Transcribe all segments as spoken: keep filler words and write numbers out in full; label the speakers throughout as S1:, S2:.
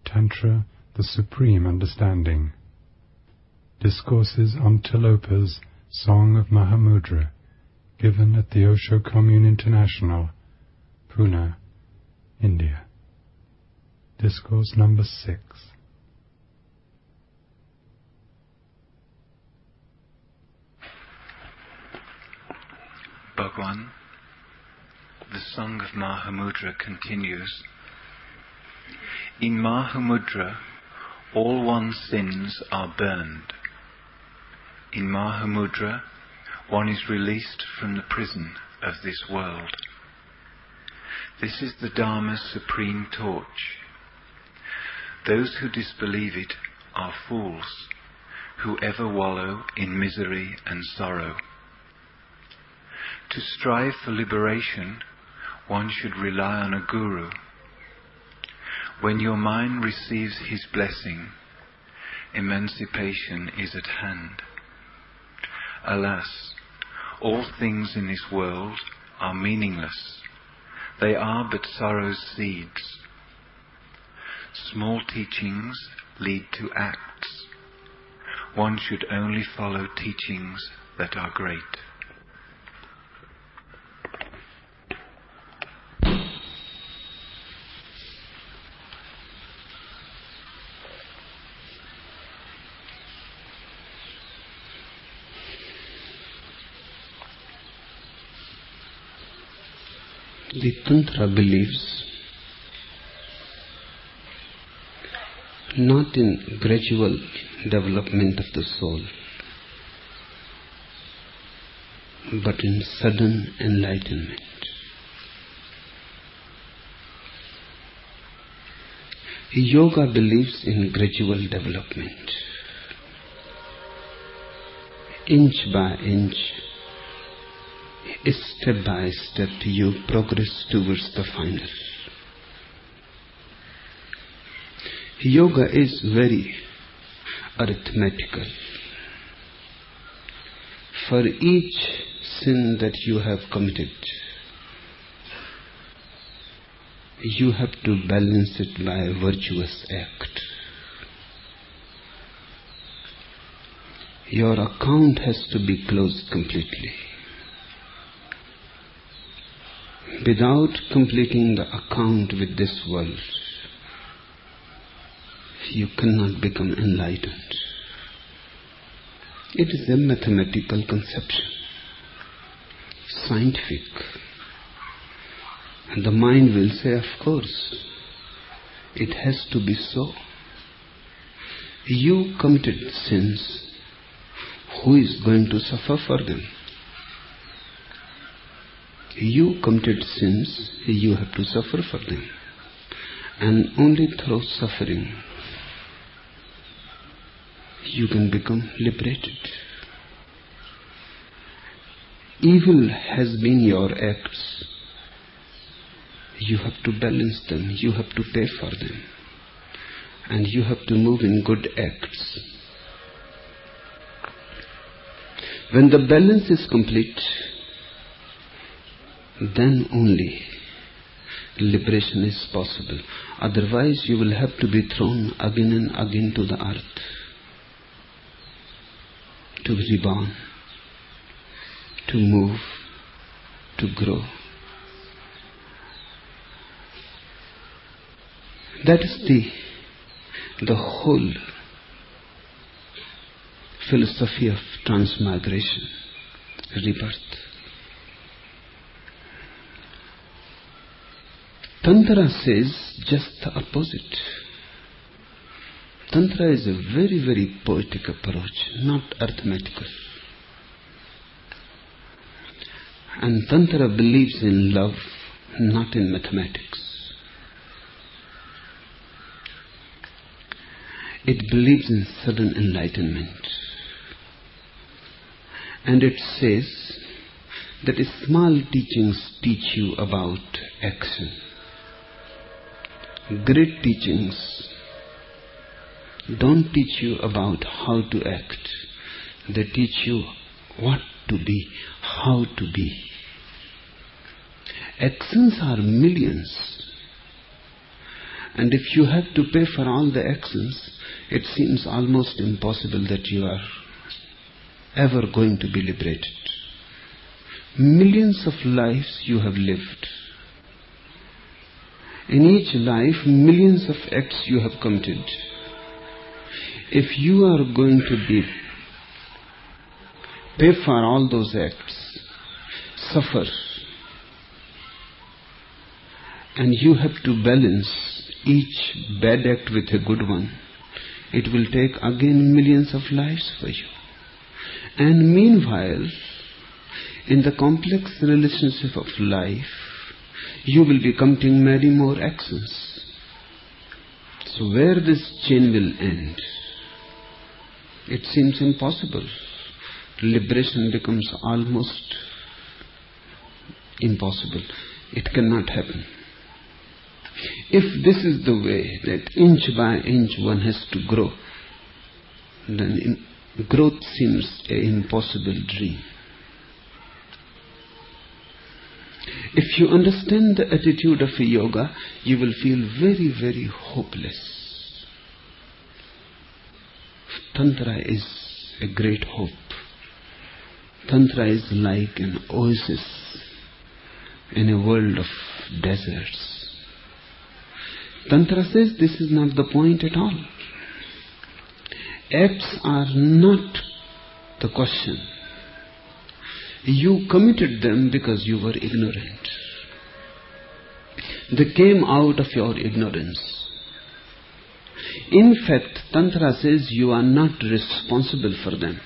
S1: Tantra, the Supreme Understanding. Discourses on Tilopa's Song of Mahamudra, given at the Osho Commune International, Pune, India. Discourse number six.
S2: Bhagwan, the Song of Mahamudra continues. In Mahamudra, all one's sins are burned. In Mahamudra, one is released from the prison of this world. This is the Dharma's supreme torch. Those who disbelieve it are fools, who ever wallow in misery and sorrow. To strive for liberation, one should rely on a guru. When your mind receives his blessing, emancipation is at hand. Alas, all things in this world are meaningless. They are but sorrow's seeds. Small teachings lead to acts. One should only follow teachings that are great.
S3: The Tantra believes not in gradual development of the soul, but in sudden enlightenment. Yoga believes in gradual development. Inch by inch, step by step, you progress towards the final. Yoga is very arithmetical. For each sin that you have committed, you have to balance it by a virtuous act. Your account has to be closed completely. Without completing the account with this world, you cannot become enlightened. It is a mathematical conception, scientific. And the mind will say, of course, it has to be so. You committed sins. Who is going to suffer for them? You committed sins, you have to suffer for them. And only through suffering you can become liberated. Evil has been your acts. You have to balance them, you have to pay for them. And you have to move in good acts. When the balance is complete, then only liberation is possible. Otherwise you will have to be thrown again and again to the earth, to be reborn, to move, to grow. That is the, the whole philosophy of transmigration, rebirth. Tantra says just the opposite. Tantra is a very, very poetic approach, not arithmetical. And Tantra believes in love, not in mathematics. It believes in sudden enlightenment. And it says that small teachings teach you about action. Great teachings don't teach you about how to act. They teach you what to be, how to be. Actions are millions, And if you have to pay for all the actions, it seems almost impossible that you are ever going to be liberated. Millions of lives you have lived. In each life, millions of acts you have committed. If you are going to be pay for all those acts, suffer, and you have to balance each bad act with a good one, it will take again millions of lives for you. And meanwhile, in the complex relationship of life, you will be committing many more actions. So where this chain will end, it seems impossible. Liberation becomes almost impossible. It cannot happen. If this is the way that inch by inch one has to grow, then in, growth seems an impossible dream. If you understand the attitude of yoga, you will feel very, very hopeless. Tantra is a great hope. Tantra is like an oasis in a world of deserts. Tantra says this is not the point at all. Acts are not the question. You committed them because you were ignorant. They came out of your ignorance. In fact, Tantra says you are not responsible for them.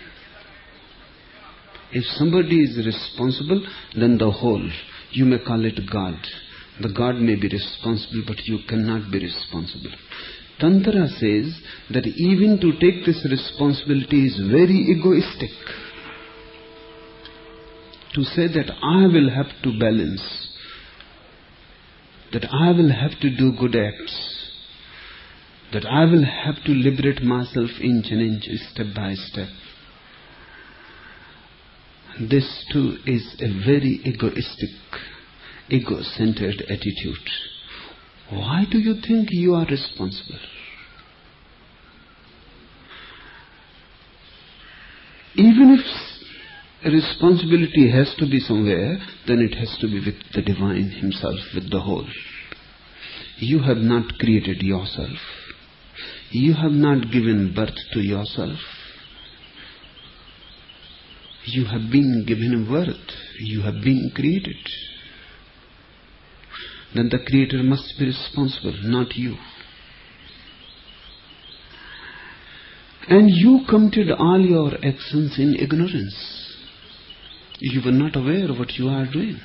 S3: If somebody is responsible, then the whole, you may call it God. The God may be responsible, but you cannot be responsible. Tantra says that even to take this responsibility is very egoistic. To say that I will have to balance, that I will have to do good acts, that I will have to liberate myself inch and inch, step by step. This too is a very egoistic, ego-centered attitude. Why do you think you are responsible? Even if responsibility has to be somewhere, then it has to be with the Divine Himself, with the whole. You have not created yourself. You have not given birth to yourself. You have been given birth. You have been created. Then the Creator must be responsible, not you. And you committed all your actions in ignorance. You were not aware of what you are doing.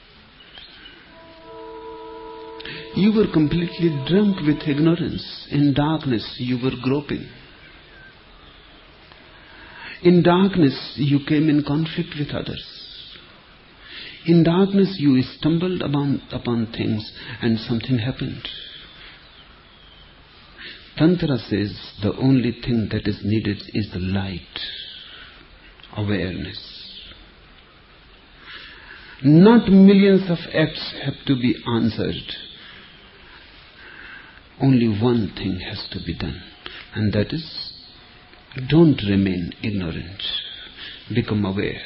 S3: You were completely drunk with ignorance. In darkness you were groping. In darkness you came in conflict with others. In darkness you stumbled upon, upon things and something happened. Tantra says the only thing that is needed is the light, awareness. Not millions of acts have to be answered. Only one thing has to be done, and that is, don't remain ignorant. Become aware.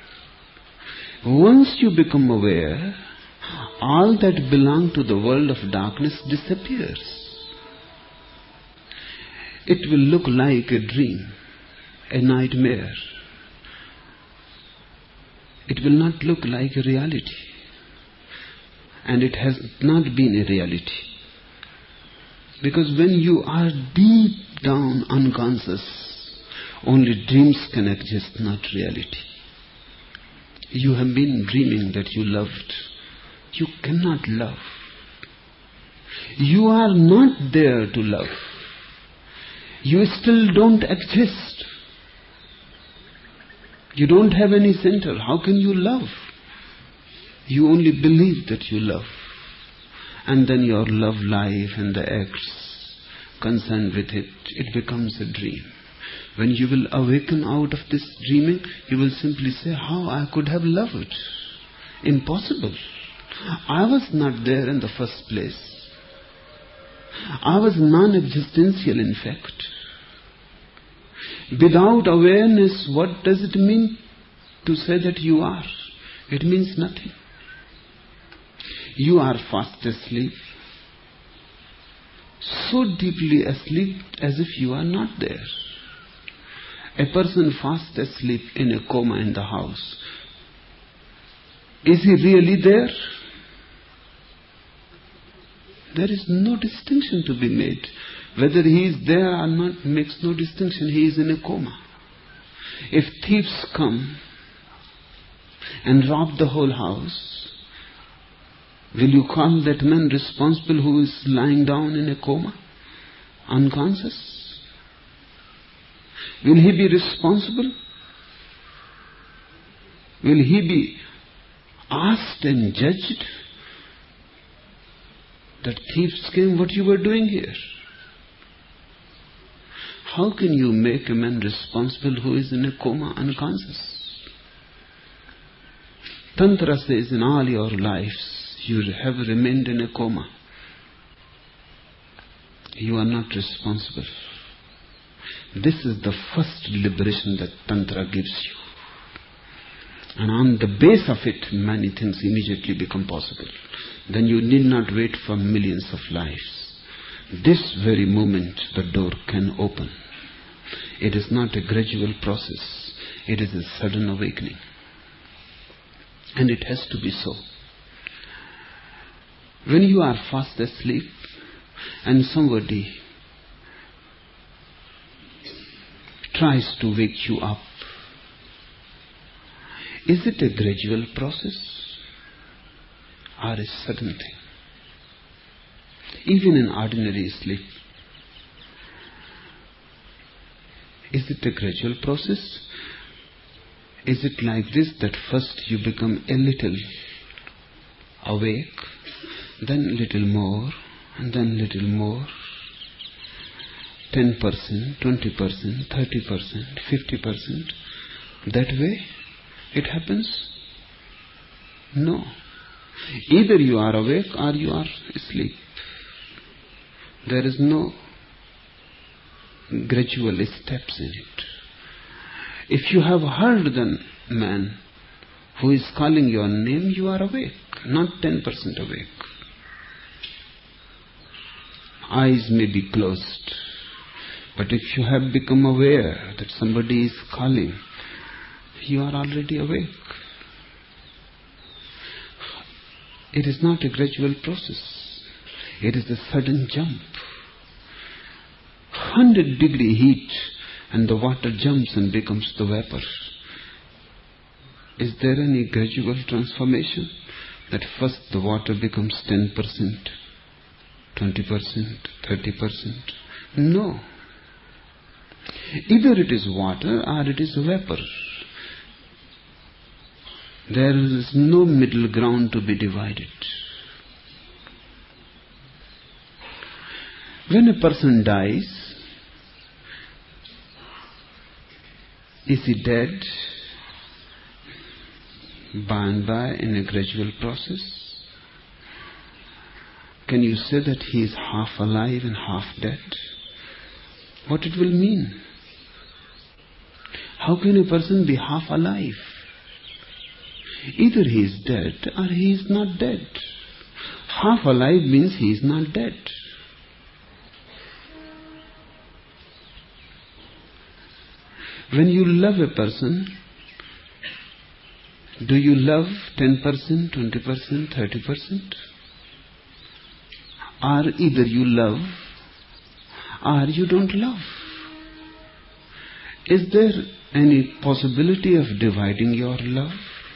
S3: Once you become aware, all that belong to the world of darkness disappears. It will look like a dream, a nightmare. It will not look like a reality. And it has not been a reality. Because when you are deep down unconscious, only dreams can exist, not reality. You have been dreaming that you loved. You cannot love. You are not there to love. You still don't exist. You don't have any center. How can you love? You only believe that you love. And then your love life and the acts concerned with it, it becomes a dream. When you will awaken out of this dreaming, you will simply say, how I could have loved? Impossible. I was not there in the first place. I was non-existential, in fact. Without awareness, what does it mean to say that you are? It means nothing. You are fast asleep, so deeply asleep as if you are not there. A person fast asleep in a coma in the house, is he really there? There is no distinction to be made. Whether he is there or not makes no distinction. He is in a coma. If thieves come and rob the whole house, will you call that man responsible who is lying down in a coma, unconscious? Will he be responsible? Will he be asked and judged that thieves came, what you were doing here? How can you make a man responsible who is in a coma, unconscious? Tantra says in all your lives you have remained in a coma. You are not responsible. This is the first liberation that Tantra gives you. And on the base of it, many things immediately become possible. Then you need not wait for millions of lives. This very moment the door can open. It is not a gradual process. It is a sudden awakening. And it has to be so. When you are fast asleep and somebody tries to wake you up, is it a gradual process or a sudden thing? Even in ordinary sleep, is it a gradual process? Is it like this, that first you become a little awake, then little more, and then little more, ten percent, twenty percent, thirty percent, fifty percent, that way it happens? No. Either you are awake or you are asleep. There is no gradual steps in it. If you have heard the man who is calling your name, you are awake, not ten percent awake. Eyes may be closed, but if you have become aware that somebody is calling, you are already awake. It is not a gradual process. It is a sudden jump. Hundred degree heat and the water jumps and becomes the vapor. Is there any gradual transformation? That first the water becomes ten percent, twenty percent, thirty percent? No. Either it is water or it is vapor. There is no middle ground to be divided. When a person dies, is he dead? By and by, in a gradual process? Can you say that he is half alive and half dead? What it will mean? How can a person be half alive? Either he is dead or he is not dead. Half alive means he is not dead. When you love a person, do you love ten percent, twenty percent, thirty percent? Or either you love or you don't love. Is there any possibility of dividing your love?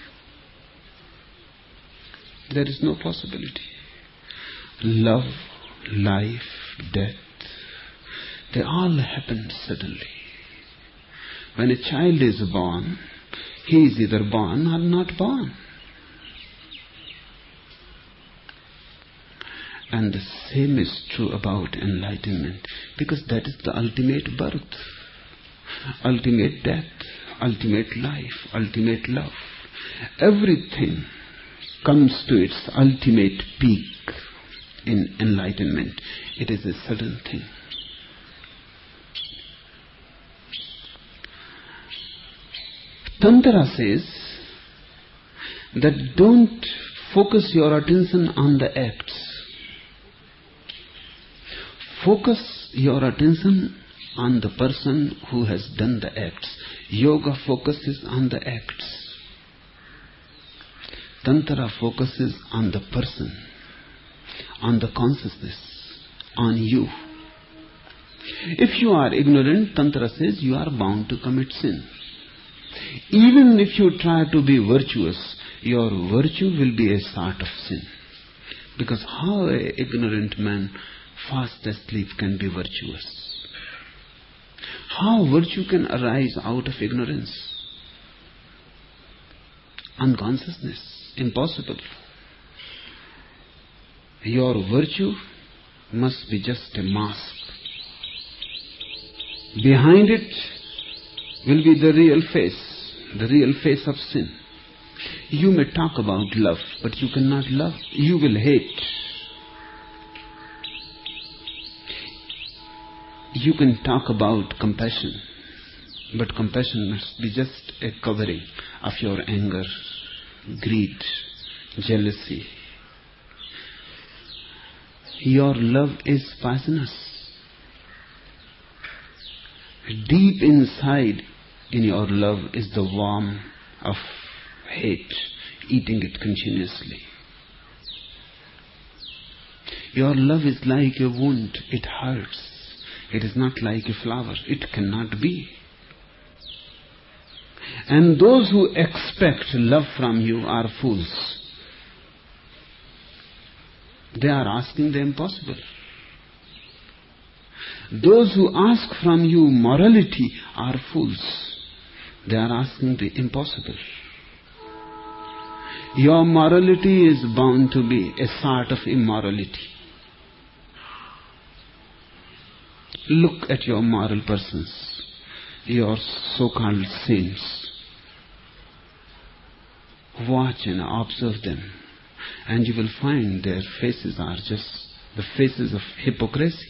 S3: There is no possibility. Love, life, death, they all happen suddenly. When a child is born, he is either born or not born. And the same is true about enlightenment, because that is the ultimate birth, ultimate death, ultimate life, ultimate love. Everything comes to its ultimate peak in enlightenment. It is a sudden thing. Tantra says that don't focus your attention on the acts. Focus your attention on the person who has done the acts. Yoga focuses on the acts. Tantra focuses on the person, on the consciousness, on you. If you are ignorant, Tantra says you are bound to commit sin. Even if you try to be virtuous, your virtue will be a sort of sin. Because how an ignorant man fast asleep can be virtuous? How virtue can arise out of ignorance? Unconsciousness. Impossible. Your virtue must be just a mask. Behind it will be the real face, the real face of sin. You may talk about love, but you cannot love. You will hate. You can talk about compassion, but compassion must be just a covering of your anger, greed, jealousy. Your love is poisonous. Deep inside in your love is the worm of hate, eating it continuously. Your love is like a wound. It hurts. It is not like a flower. It cannot be. And those who expect love from you are fools. They are asking the impossible. Those who ask from you morality are fools. They are asking the impossible. Your morality is bound to be a sort of immorality. Look at your moral persons, your so-called saints. Watch and observe them, and you will find their faces are just the faces of hypocrisy,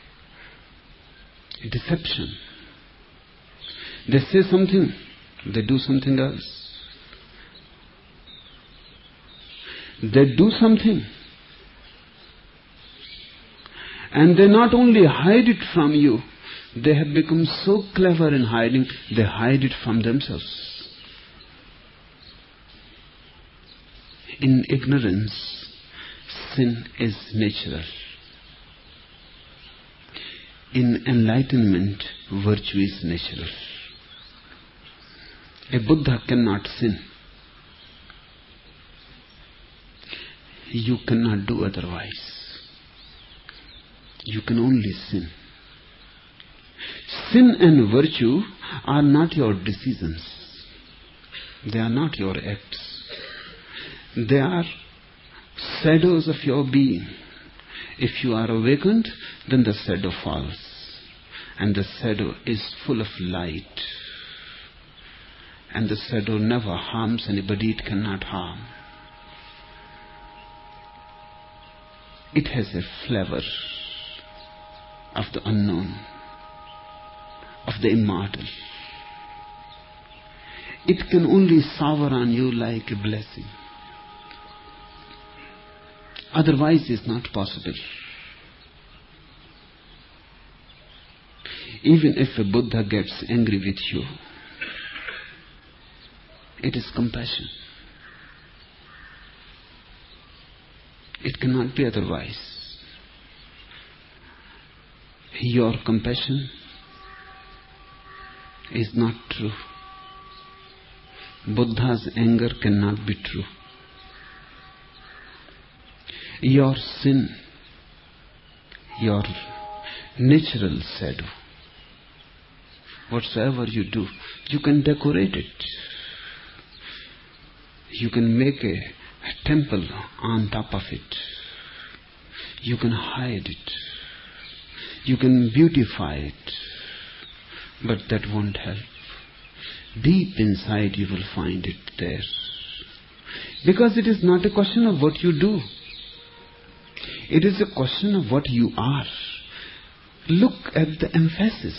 S3: deception. They say something, they do something else. They do something, and they not only hide it from you, they have become so clever in hiding, they hide it from themselves. In ignorance, sin is natural. In enlightenment, virtue is natural. A Buddha cannot sin. You cannot do otherwise. You can only sin. Sin and virtue are not your decisions. They are not your acts. They are shadows of your being. If you are awakened, then the shadow falls. And the shadow is full of light. And the shadow never harms anybody, it cannot harm. It has a flavor of the unknown, of the immortal. It can only shower on you like a blessing. Otherwise it's not possible. Even if a Buddha gets angry with you, it is compassion. It cannot be otherwise. Your compassion is not true. Buddha's anger cannot be true. Your sin, your natural shadow, whatsoever you do, you can decorate it. You can make a, a temple on top of it. You can hide it. You can beautify it. But that won't help. Deep inside you will find it there. Because it is not a question of what you do. It is a question of what you are. Look at the emphasis.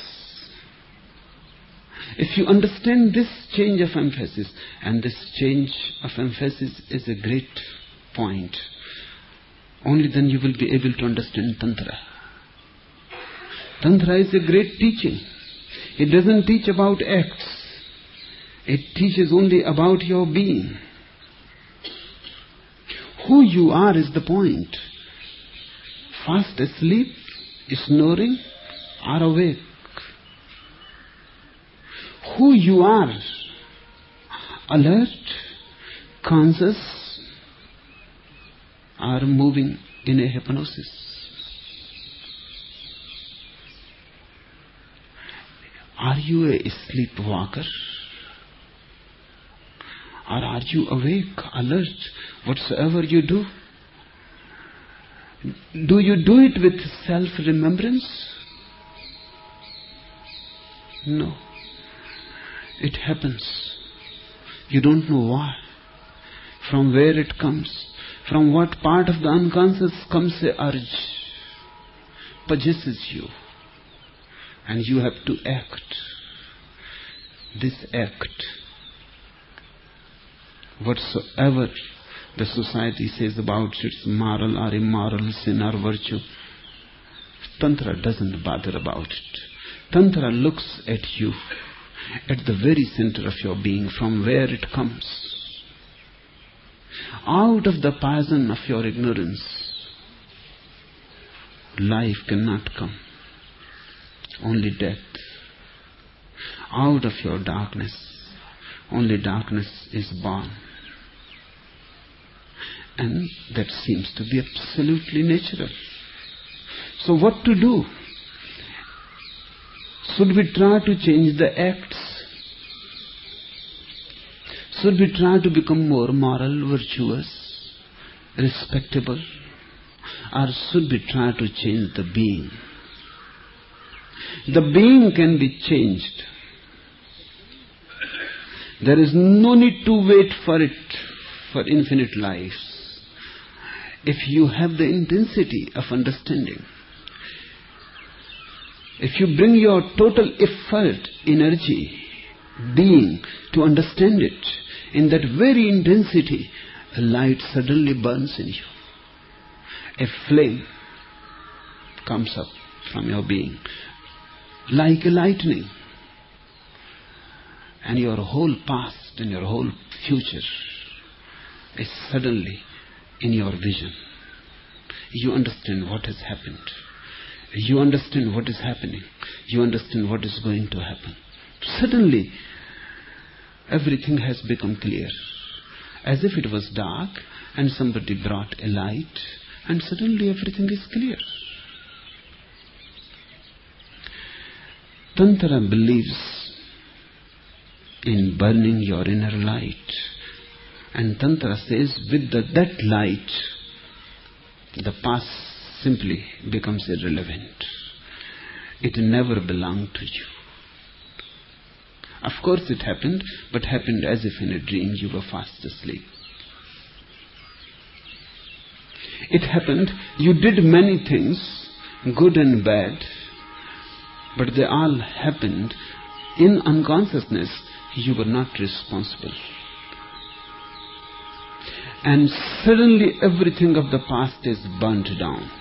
S3: If you understand this change of emphasis, and this change of emphasis is a great point, only then you will be able to understand Tantra. Tantra is a great teaching. It doesn't teach about acts. It teaches only about your being. Who you are is the point. Fast asleep, snoring, or awake. Who you are, alert, conscious, or moving in a hypnosis. Are you a sleepwalker? Or are you awake, alert, whatsoever you do? Do you do it with self-remembrance? No. It happens. You don't know why. From where it comes. From what part of the unconscious comes the urge. Possesses you. And you have to act. This act, whatsoever the society says about its moral or immoral, sin or virtue, Tantra doesn't bother about it. Tantra looks at you, at the very center of your being, from where it comes. Out of the poison of your ignorance, life cannot come. Only death. Out of your darkness, only darkness is born. And that seems to be absolutely natural. So what to do? Should we try to change the acts? Should we try to become more moral, virtuous, respectable? Or should we try to change the being? The being can be changed. There is no need to wait for it for infinite lives. If you have the intensity of understanding, if you bring your total effort, energy, being to understand it, in that very intensity, a light suddenly burns in you. A flame comes up from your being, like a lightning. And your whole past and your whole future is suddenly in your vision. You understand what has happened. You understand what is happening. You understand what is going to happen. Suddenly, everything has become clear. As if it was dark and somebody brought a light, and suddenly everything is clear. Tantra believes in burning your inner light. And Tantra says, with the, that light, the past simply becomes irrelevant. It never belonged to you. Of course it happened, but happened as if in a dream. You were fast asleep. It happened, you did many things, good and bad, but they all happened in unconsciousness. You were not responsible. And suddenly everything of the past is burnt down.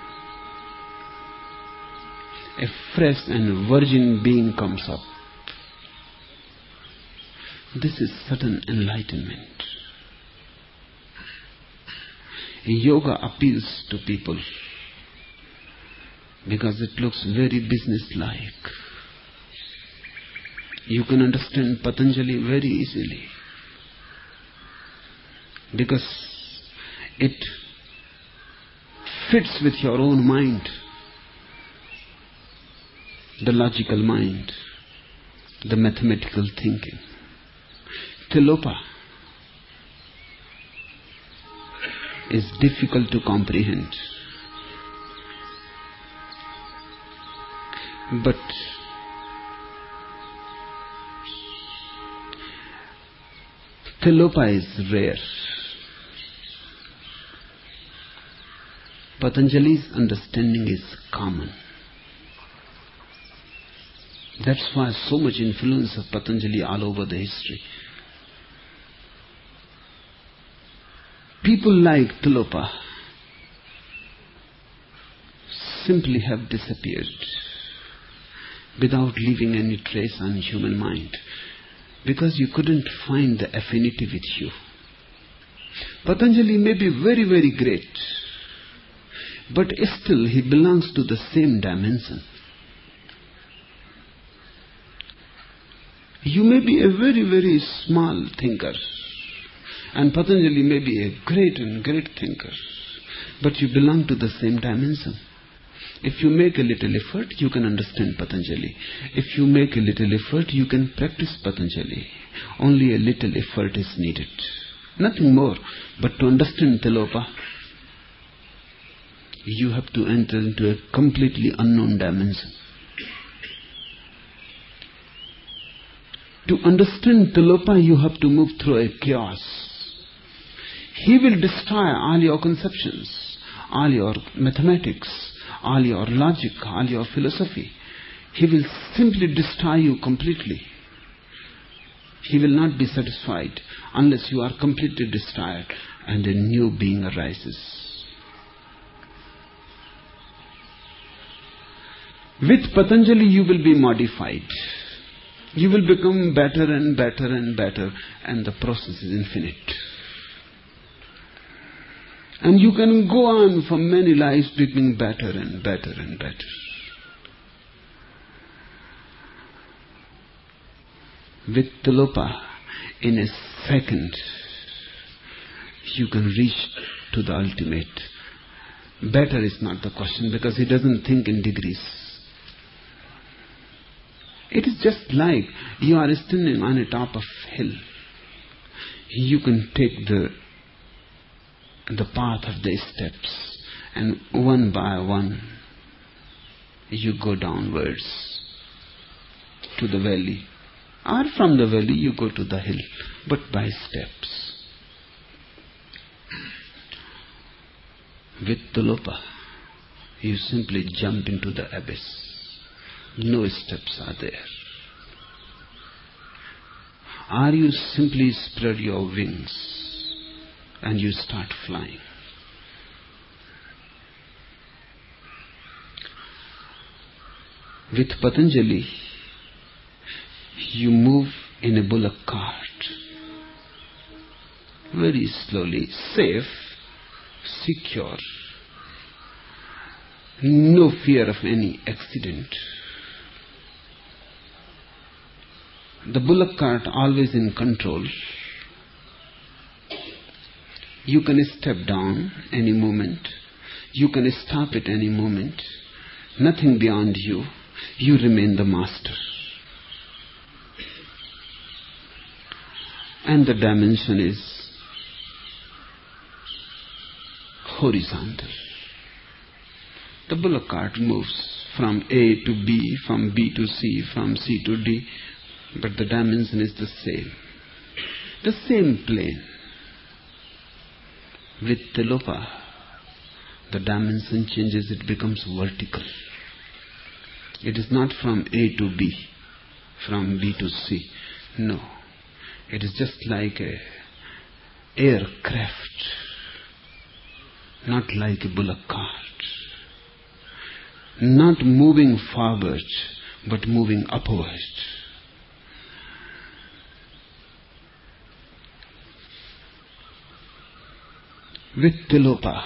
S3: A fresh and virgin being comes up. This is sudden enlightenment. Yoga appeals to people because it looks very business-like. You can understand Patanjali very easily because it fits with your own mind, the logical mind, the mathematical thinking. Tilopa is difficult to comprehend, but Tilopa is rare. Patanjali's understanding is common. That's why so much influence of Patanjali all over the history. People like Tilopa simply have disappeared without leaving any trace on human mind, because you couldn't find the affinity with you. Patanjali may be very, very great, but still he belongs to the same dimension. You may be a very, very small thinker, and Patanjali may be a great and great thinker, but you belong to the same dimension. If you make a little effort, you can understand Patanjali. If you make a little effort, you can practice Patanjali. Only a little effort is needed. Nothing more. But to understand Tilopa, you have to enter into a completely unknown dimension. To understand Tilopa, you have to move through a chaos. He will destroy all your conceptions, all your mathematics, all your logic, all your philosophy. He will simply destroy you completely. He will not be satisfied unless you are completely destroyed and a new being arises. With Patanjali you will be modified. You will become better and better and better, and the process is infinite. And you can go on for many lives becoming better and better and better. With Tilopa, in a second, you can reach to the ultimate. Better is not the question, because he doesn't think in degrees. It is just like you are standing on a top of a hill. You can take the the path of the steps, and one by one you go downwards to the valley, or from the valley you go to the hill, but by steps. With Tilopa, you simply jump into the abyss. No steps are there. Or you simply spread your wings and you start flying. With Patanjali, you move in a bullock cart, very slowly, safe, secure, no fear of any accident. The bullock cart always in control. You can step down any moment. You can stop at any moment. Nothing beyond you. You remain the master. And the dimension is horizontal. The bullock cart moves from A to B, from B to C, from C to D, but the dimension is the same. The same plane. With Tilopa, the dimension changes, it becomes vertical. It is not from A to B, from B to C. No. It is just like a aircraft, not like a bullock cart. Not moving forward, but moving upward. With Tilopa,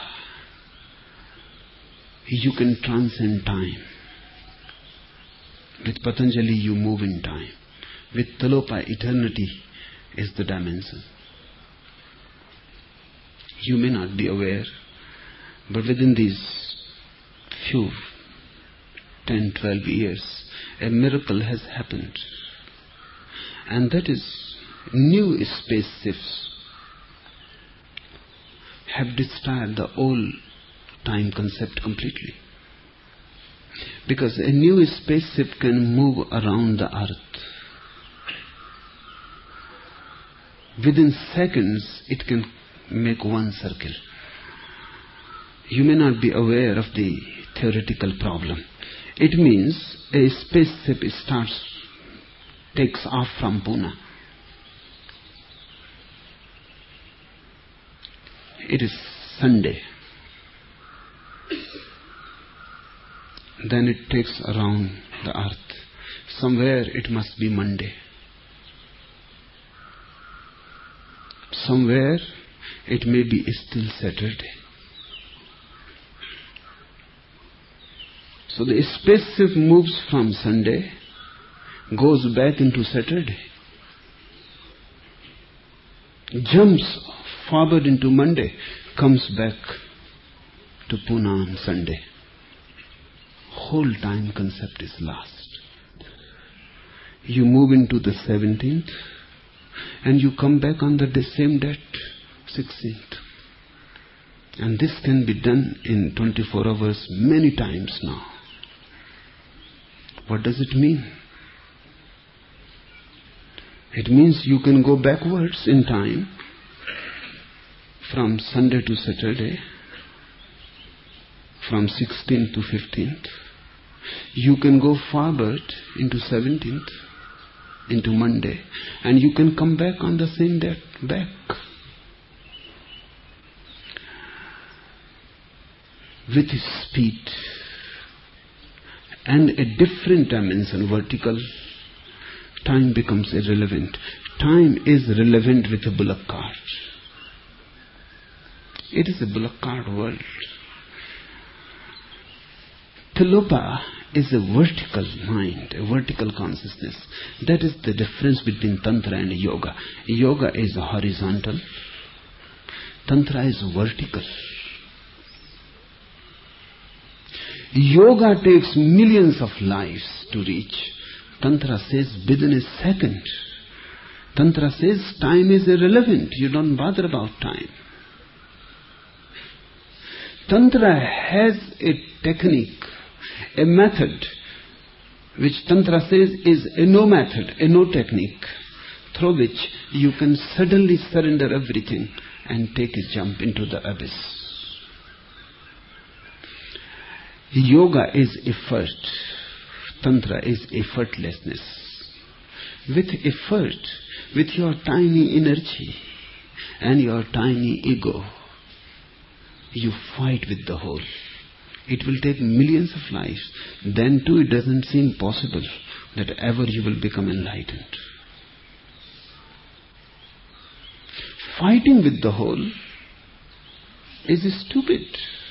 S3: you can transcend time. With Patanjali, you move in time. With Tilopa, eternity is the dimension. You may not be aware, but within these few, ten, twelve years, a miracle has happened. And that is, new spaceships have destroyed the old time concept completely. Because a new spaceship can move around the earth. Within seconds, it can make one circle. You may not be aware of the theoretical problem. It means a spaceship starts, takes off from Pune. It is Sunday. Then it takes around the earth. Somewhere it must be Monday. Somewhere it may be still Saturday. So the spaceship moves from Sunday, goes back into Saturday, jumps forward into Monday, comes back to Pune on Sunday. Whole time concept is lost. You move into the seventeenth and you come back on the same date, sixteenth. And this can be done in twenty-four hours many times now. What does it mean? It means you can go backwards in time from Sunday to Saturday, from sixteenth to fifteenth. You can go forward into seventeenth, into Monday, and you can come back on the same date, back. With speed and a different dimension, vertical, time becomes irrelevant. Time is relevant with a bullock cart. It is a bullock cart world. Tilopa is a vertical mind, a vertical consciousness. That is the difference between Tantra and Yoga. Yoga is horizontal. Tantra is vertical. Yoga takes millions of lives to reach. Tantra says within a second. Tantra says time is irrelevant. You don't bother about time. Tantra has a technique, a method, which Tantra says is a no method, a no technique, through which you can suddenly surrender everything and take a jump into the abyss. Yoga is effort. Tantra is effortlessness. With effort, with your tiny energy and your tiny ego, you fight with the whole. It will take millions of lives. Then too it doesn't seem possible that ever you will become enlightened. Fighting with the whole is stupid.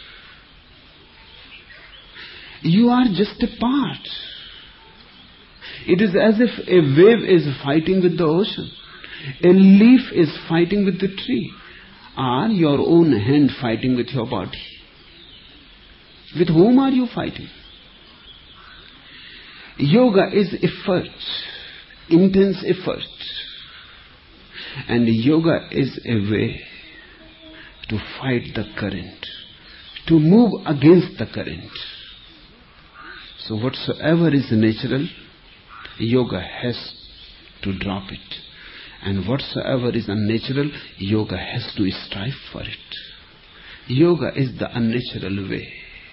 S3: You are just a part. It is as if a wave is fighting with the ocean. A leaf is fighting with the tree. Or your own hand fighting with your body. With whom are you fighting? Yoga is effort, intense effort. And yoga is a way to fight the current, to move against the current. So whatsoever is natural, yoga has to drop it. And whatsoever is unnatural, yoga has to strive for it. Yoga is the unnatural way.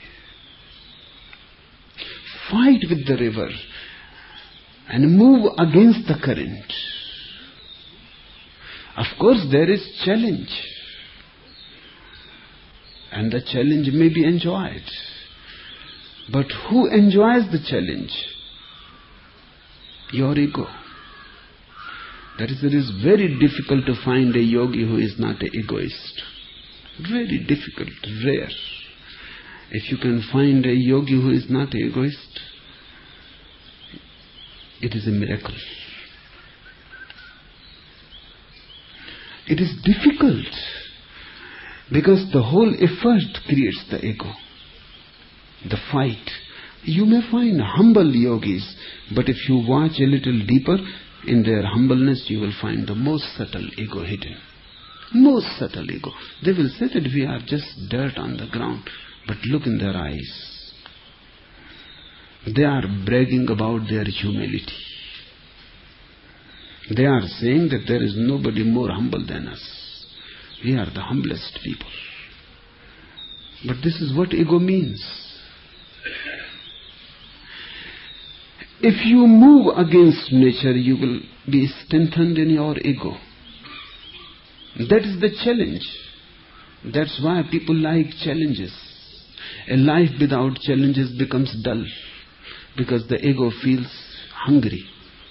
S3: Fight with the river and move against the current. Of course, there is challenge. And the challenge may be enjoyed. But who enjoys the challenge? Your ego. That is, it is very difficult to find a yogi who is not an egoist. Very difficult, rare. If you can find a yogi who is not an egoist, it is a miracle. It is difficult because the whole effort creates the ego. The fight. You may find humble yogis, but if you watch a little deeper, in their humbleness you will find the most subtle ego hidden. Most subtle ego. They will say that we are just dirt on the ground, but look in their eyes. They are bragging about their humility. They are saying that there is nobody more humble than us. We are the humblest people. But this is what ego means. If you move against nature, you will be strengthened in your ego. That is the challenge. That's why people like challenges. A life without challenges becomes dull, because the ego feels hungry.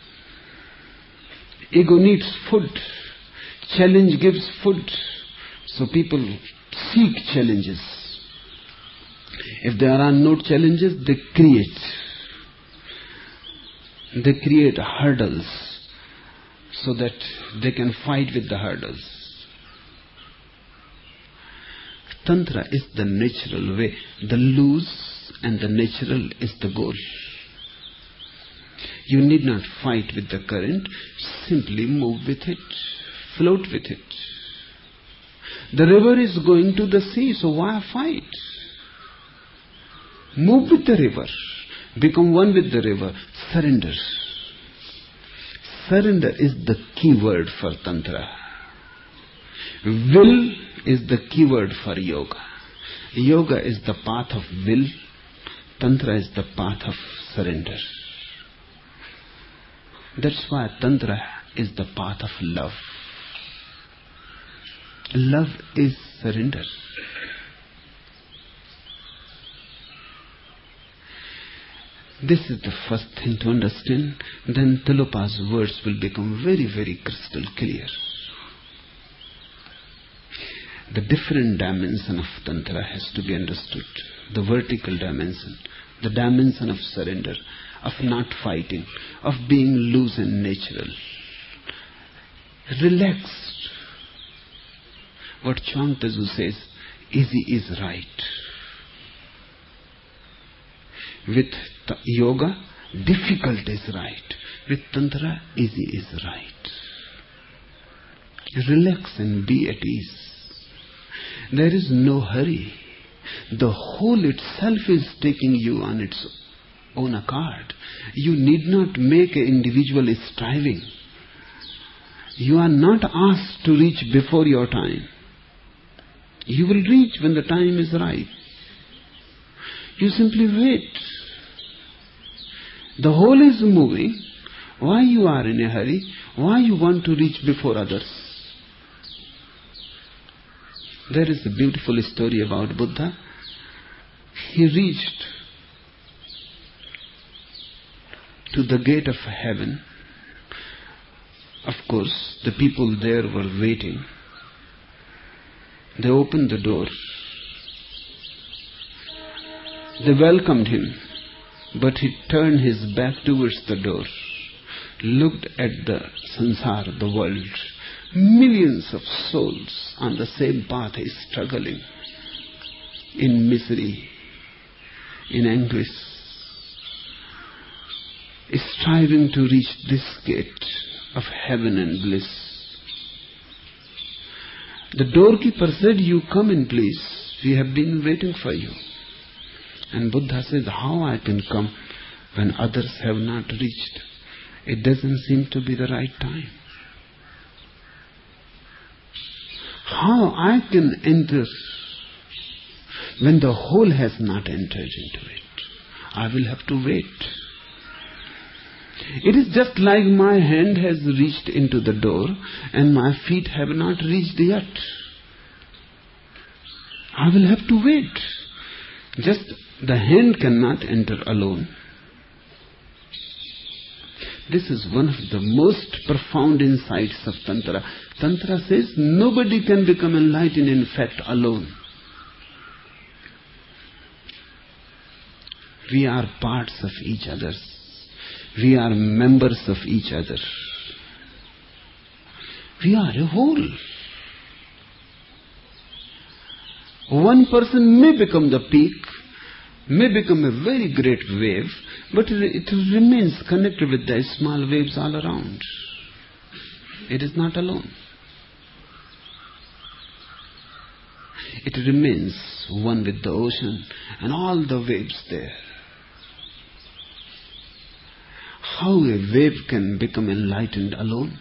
S3: Ego needs food. Challenge gives food. So people seek challenges. If there are no challenges, they create. They create hurdles so that they can fight with the hurdles. Tantra is the natural way. The loose and the natural is the goal. You need not fight with the current. Simply move with it. Float with it. The river is going to the sea, so why fight? Move with the river. Become one with the river. Surrender. Surrender is the key word for Tantra. Will is the key word for yoga. Yoga is the path of will. Tantra is the path of surrender. That's why Tantra is the path of love. Love is surrender. This is the first thing to understand. Then Tilopa's words will become very, very crystal clear. The different dimension of Tantra has to be understood. The vertical dimension, the dimension of surrender, of not fighting, of being loose and natural, relaxed. What Chuang Tzu says, easy is right. With t- yoga, difficult is right. With Tantra, easy is right. Relax and be at ease. There is no hurry. The whole itself is taking you on its own accord. You need not make an individual striving. You are not asked to reach before your time. You will reach when the time is right. You simply wait. The whole is moving. Why you are in a hurry? Why you want to reach before others? There is a beautiful story about Buddha. He reached to the gate of heaven. Of course, the people there were waiting. They opened the door. They welcomed him, but he turned his back towards the door, looked at the sansar, the world. Millions of souls on the same path is struggling, in misery, in anguish, striving to reach this gate of heaven and bliss. The doorkeeper said, "You come in, please. We have been waiting for you." And Buddha says, "How I can come when others have not reached? It doesn't seem to be the right time. How I can enter when the whole has not entered into it? I will have to wait. It is just like my hand has reached into the door and my feet have not reached yet. I will have to wait. Just the hand cannot enter alone." This is one of the most profound insights of Tantra. Tantra says nobody can become enlightened in fact alone. We are parts of each other. We are members of each other. We are a whole. One person may become the peak, may become a very great wave, but it remains connected with the small waves all around. It is not alone. It remains one with the ocean and all the waves there. How a wave can become enlightened alone?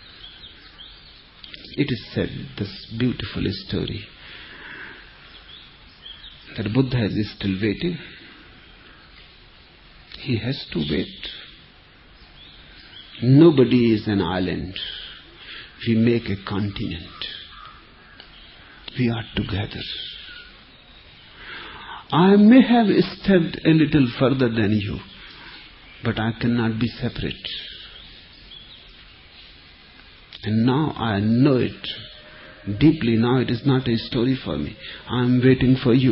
S3: It is said, this beautiful story. that Buddha is still waiting. He has to wait. Nobody is an island. We make a continent. We are together. I may have stepped a little further than you, but I cannot be separate. And now I know it deeply. Now it is not a story for me. I am waiting for you.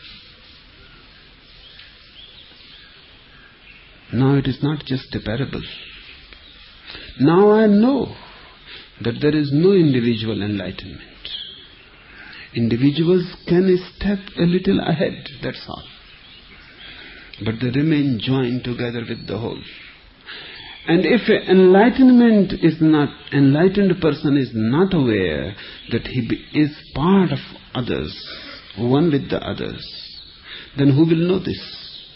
S3: Now it is not just a parable. Now I know that there is no individual enlightenment. Individuals can step a little ahead, that's all. But they remain joined together with the whole. And if an enlightenment is not, enlightened person is not aware that he is part of others, one with the others, then who will know this?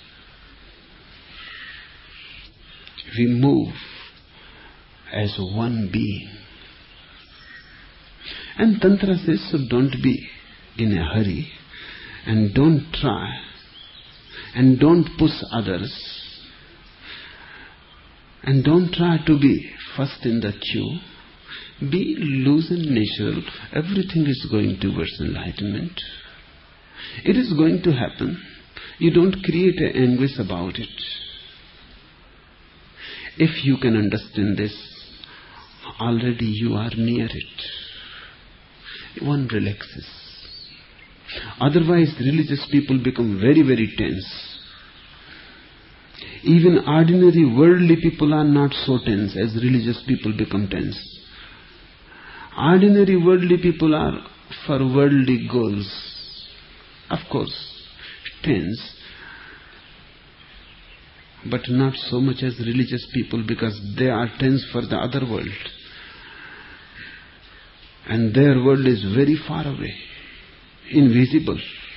S3: We move as one being. And Tantra says, so don't be in a hurry and don't try and don't push others and don't try to be first in the queue. Be loose and natural. Everything is going towards enlightenment. It is going to happen. You don't create an anguish about it. If you can understand this, already you are near it. One relaxes. Otherwise, religious people become very, very tense. Even ordinary worldly people are not so tense as religious people become tense. Ordinary worldly people are for worldly goals. Of course, tense, but not so much as religious people, because they are tense for the other world. And their world is very far away, invisible.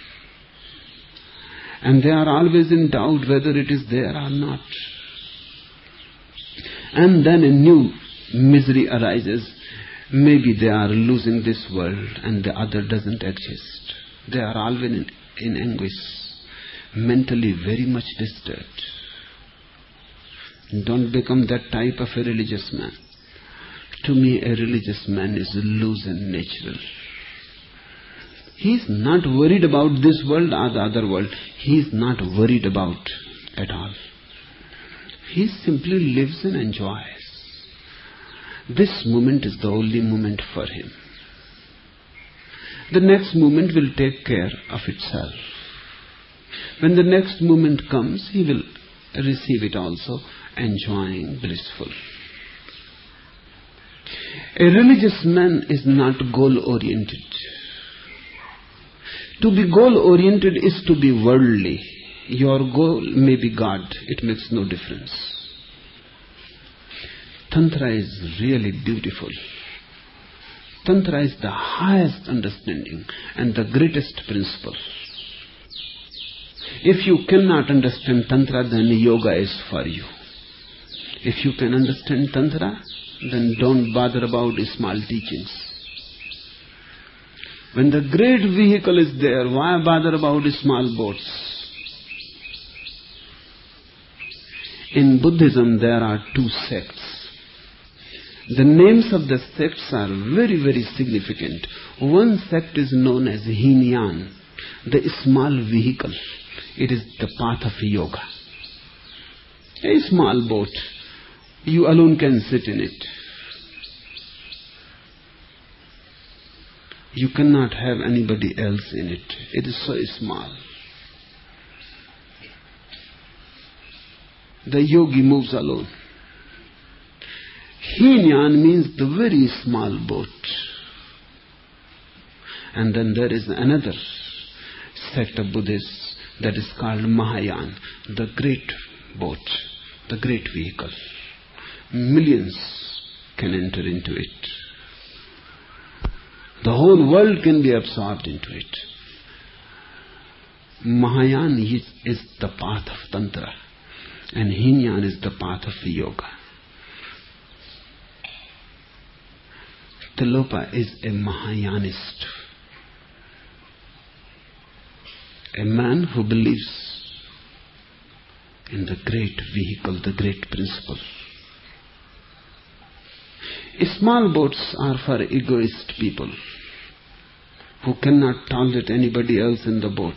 S3: And they are always in doubt whether it is there or not. And then a new misery arises. Maybe they are losing this world and the other doesn't exist. They are always in, in anguish, mentally very much disturbed. Don't become that type of a religious man. To me, a religious man is loose and natural. He is not worried about this world or the other world. He is not worried about at all. He simply lives and enjoys. This moment is the only moment for him. The next moment will take care of itself. When the next moment comes, he will receive it also, enjoying, blissful. A religious man is not goal-oriented. To be goal-oriented is to be worldly. Your goal may be God. It makes no difference. Tantra is really beautiful. Tantra is the highest understanding and the greatest principle. If you cannot understand Tantra, then yoga is for you. If you can understand Tantra, then don't bother about small teachings. When the great vehicle is there, why bother about small boats? In Buddhism, there are two sects. The names of the sects are very, very significant. One sect is known as Heenyan, the small vehicle. It is the path of yoga. A small boat. You alone can sit in it. You cannot have anybody else in it. It is so small. The yogi moves alone. Heenyan means the very small boat. And then there is another sect of Buddhists that is called Mahayana, the great boat, the great vehicle. Millions can enter into it. The whole world can be absorbed into it. Mahayana is, is the path of Tantra, and Heenyan is the path of yoga. Tilopa is a Mahayanist. A man who believes in the great vehicle, the great principle. Small boats are for egoist people who cannot tolerate anybody else in the boat,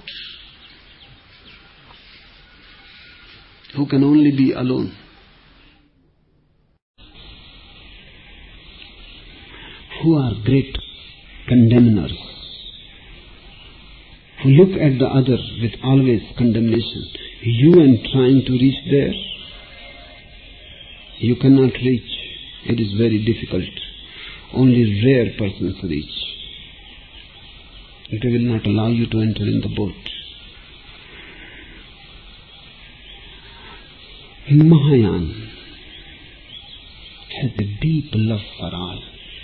S3: who can only be alone. Who are great condemners, who look at the other with always condemnation. You and trying to reach there, you cannot reach. It is very difficult. Only rare persons reach. They will not allow you to enter in the boat. Mahayana has a deep love for all.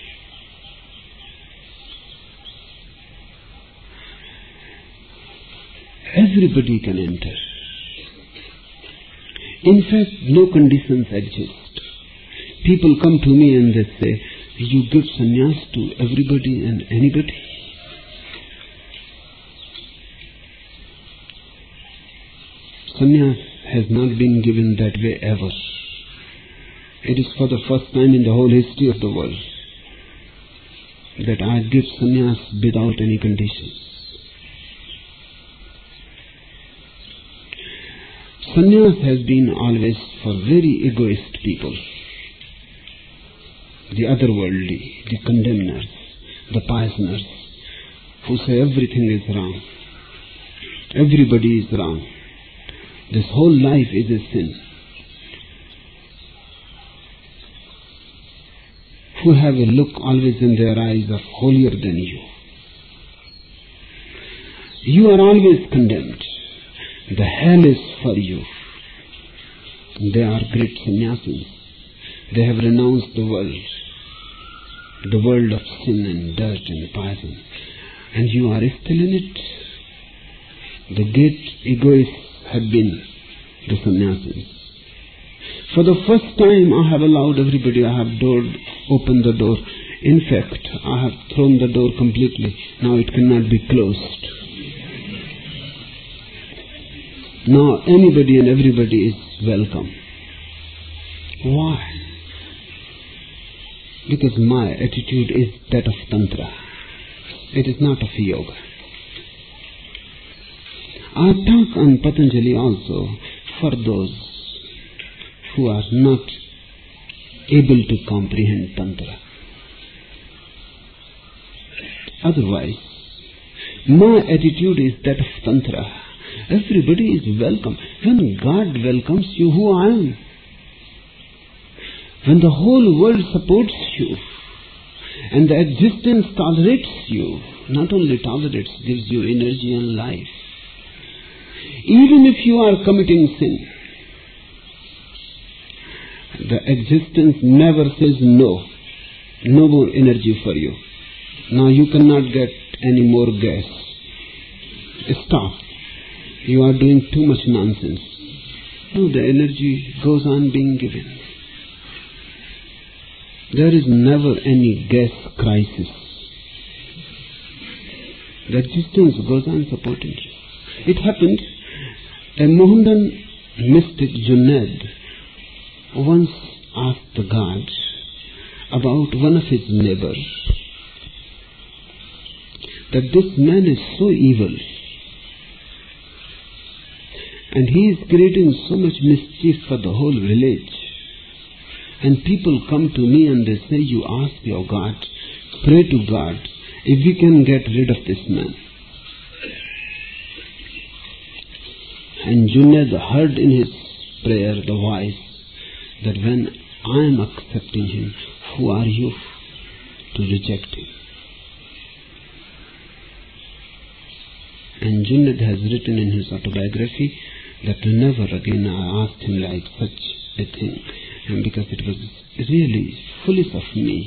S3: Everybody can enter. In fact, no conditions exist. People come to me and they say, you give sannyas to everybody and anybody? Sannyas has not been given that way ever. It is for the first time in the whole history of the world that I give sannyas without any conditions. Sannyas has been always for very egoist people, the otherworldly, the condemners, the poisoners, who say everything is wrong, everybody is wrong, this whole life is a sin, who have a look always in their eyes of holier than you. You are always condemned. The hell is for you. They are great sannyasis. They have renounced the world, the world of sin and dirt and poison. And you are still in it. The great egoists have been the sannyasis. For the first time I have allowed everybody, I have door, opened the door. In fact, I have thrown the door completely. Now it cannot be closed. Now anybody and everybody is welcome. Why? Because my attitude is that of Tantra. It is not of yoga. I talk on Patanjali also for those who are not able to comprehend Tantra. Otherwise, my attitude is that of Tantra. Everybody is welcome. When God welcomes you, who I am? When the whole world supports you, and the existence tolerates you, not only tolerates, gives you energy and life. Even if you are committing sin, the existence never says no. No more energy for you. Now you cannot get any more gas. Stop. You are doing too much nonsense. No, the energy goes on being given. There is never any gas crisis. The existence goes on supporting you. It happened, a Mohammedan mystic Junaid once asked the God about one of his neighbors, that this man is so evil and he is creating so much mischief for the whole village. And people come to me and they say, you ask your God, pray to God, if we can get rid of this man. And Junaid heard in his prayer the voice that when I am accepting him, who are you to reject him? And Junaid has written in his autobiography that never again I asked him like such a thing, and because it was really foolish of me.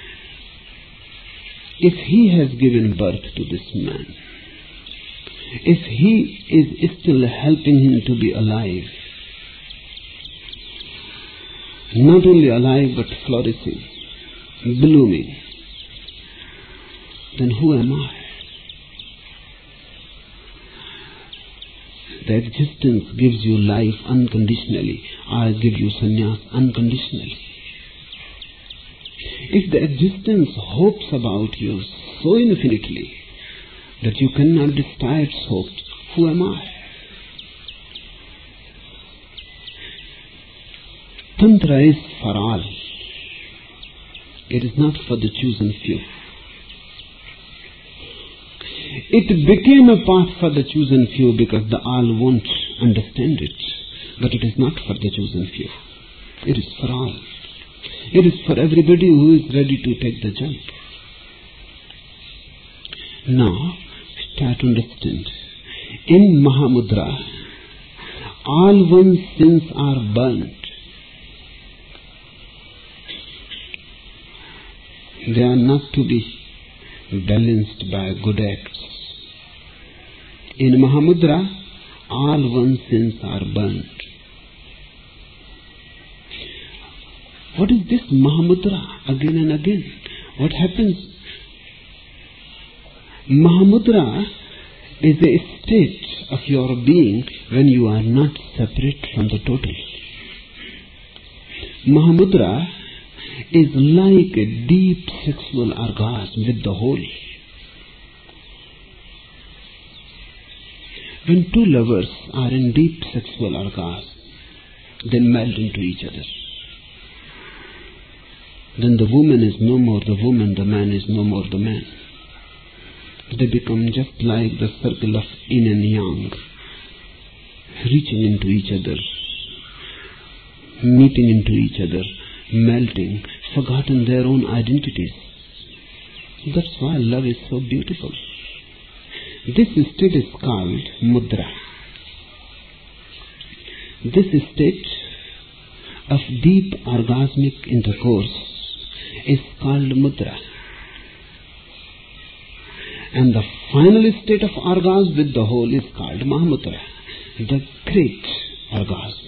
S3: If he has given birth to this man, if he is still helping him to be alive, not only alive but flourishing, blooming, then who am I? the existence gives you life unconditionally, I give you sannyas unconditionally. If the existence hopes about you so infinitely that you cannot destroy its hopes, who am I? Tantra is for all. It is not for the chosen few. It became a path for the chosen few because the all won't understand it. But it is not for the chosen few. It is for all. It is for everybody who is ready to take the jump. Now, start to understand. In Mahamudra, all one's sins are burnt. They are not to be balanced by good acts. In Mahamudra, all one's sins are burnt. What is this Mahamudra? Again and again. What happens? Mahamudra is a state of your being when you are not separate from the total. Mahamudra is like a deep sexual orgasm with the whole. When two lovers are in deep sexual orgasm, they melt into each other. Then the woman is no more the woman, the man is no more the man. They become just like the circle of yin and yang, reaching into each other, meeting into each other, melting, forgotten their own identities. That's why love is so beautiful. This state is called mudra. This state of deep orgasmic intercourse is called mudra. And the final state of orgasm with the whole is called Mahamudra, the great orgasm.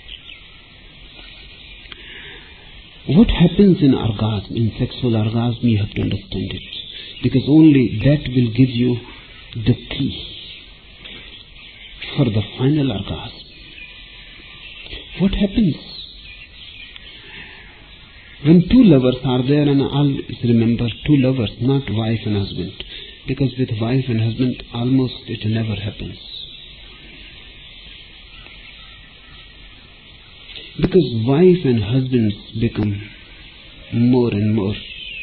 S3: What happens in orgasm, in sexual orgasm, you have to understand it. Because only that will give you the key for the final orgasm. What happens? When two lovers are there, and always remember, two lovers, not wife and husband. Because with wife and husband, almost it never happens. Because wife and husbands become more and more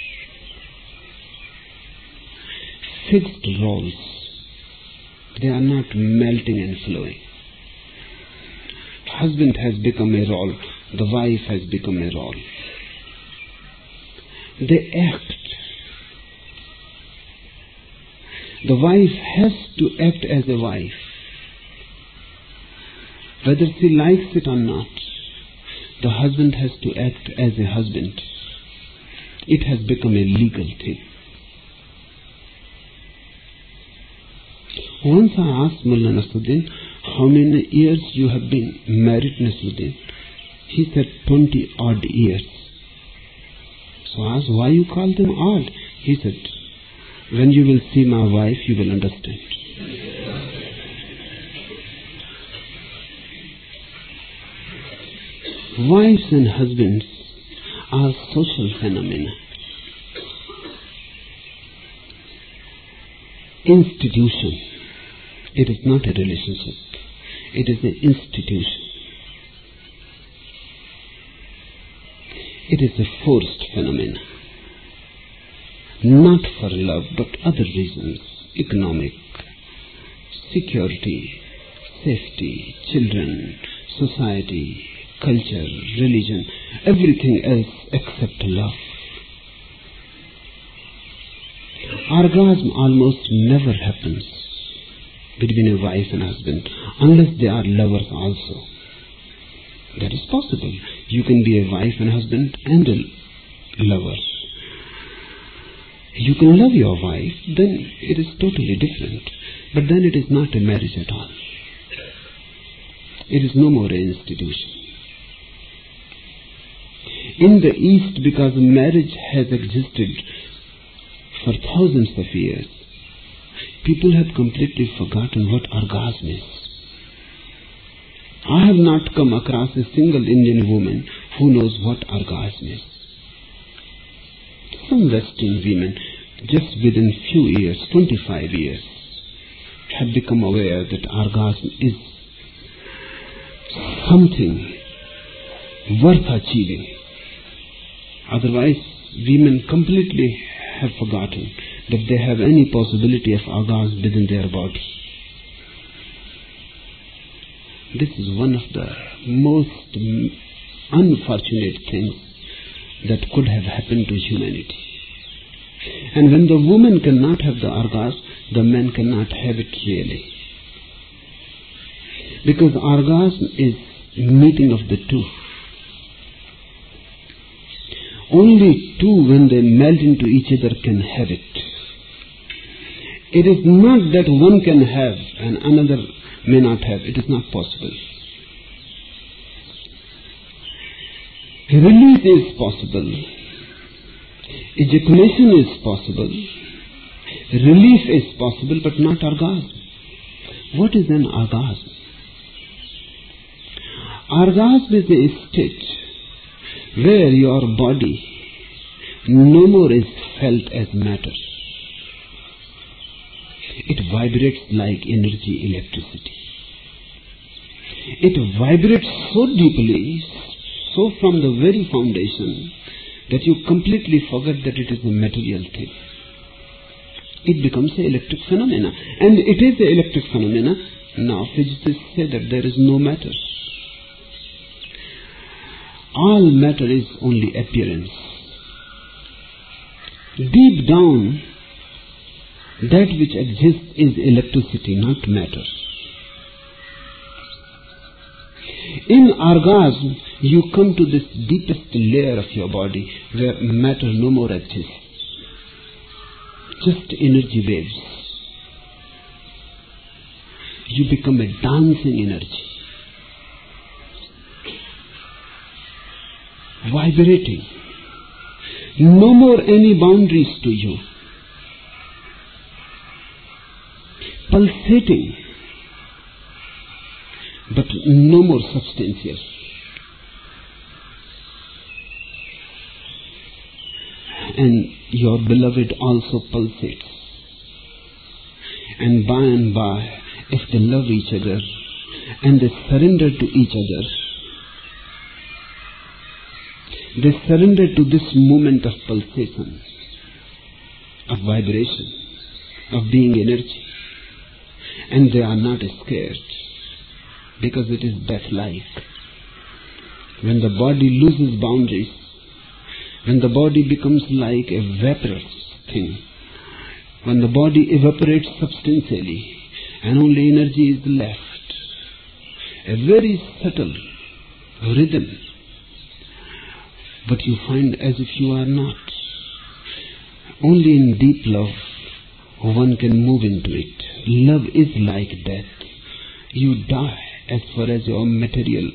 S3: fixed roles. They are not melting and flowing. Husband has become a role, the wife has become a role. They act. The wife has to act as a wife, whether she likes it or not. The husband has to act as a husband. It has become a legal thing. Once I asked Mullah Nasruddin, how many years you have been married, Nasruddin? He said twenty odd years. So I asked, why you call them odd? He said, when you will see my wife, you will understand. Wives and husbands are social phenomena. Institution. It is not a relationship. It is an institution. It is a forced phenomenon. Not for love, but other reasons. Economic, security, safety, children, society, culture, religion, everything else except love. Orgasm almost never happens between a wife and husband unless they are lovers also. That is possible. You can be a wife and husband and a lover. You can love your wife, then it is totally different. But then it is not a marriage at all. It is no more an institution. In the East, because marriage has existed for thousands of years, people have completely forgotten what orgasm is. I have not come across a single Indian woman who knows what orgasm is. Some Western women, just within few years, twenty-five years, have become aware that orgasm is something worth achieving. Otherwise, women completely have forgotten that they have any possibility of orgasm within their body. This is one of the most unfortunate things that could have happened to humanity. And when the woman cannot have the orgasm, the man cannot have it really. Because orgasm is meeting of the two. Only two, when they melt into each other, can have it. It is not that one can have and another may not have. It is not possible. Release is possible. Ejaculation is possible. Relief is possible, but not orgasm. What is an orgasm? Orgasm is a state where your body no more is felt as matter. It vibrates like energy, electricity. It vibrates so deeply, so from the very foundation, that you completely forget that it is a material thing. It becomes an electric phenomena. And it is an electric phenomena. Now physicists say that there is no matter. All matter is only appearance. Deep down, that which exists is electricity, not matter. In orgasm, you come to this deepest layer of your body where matter no more exists. Just energy waves. You become a dancing energy. Vibrating. No more any boundaries to you. Pulsating. But no more substantial. And your beloved also pulsates. And by and by, if they love each other and they surrender to each other, they surrender to this moment of pulsation, of vibration, of being energy. And they are not scared, because it is death-like. When the body loses boundaries, when the body becomes like a vaporous thing, when the body evaporates substantially and only energy is left, a very subtle rhythm, but you find as if you are not. Only in deep love one can move into it. Love is like death. You die as far as your material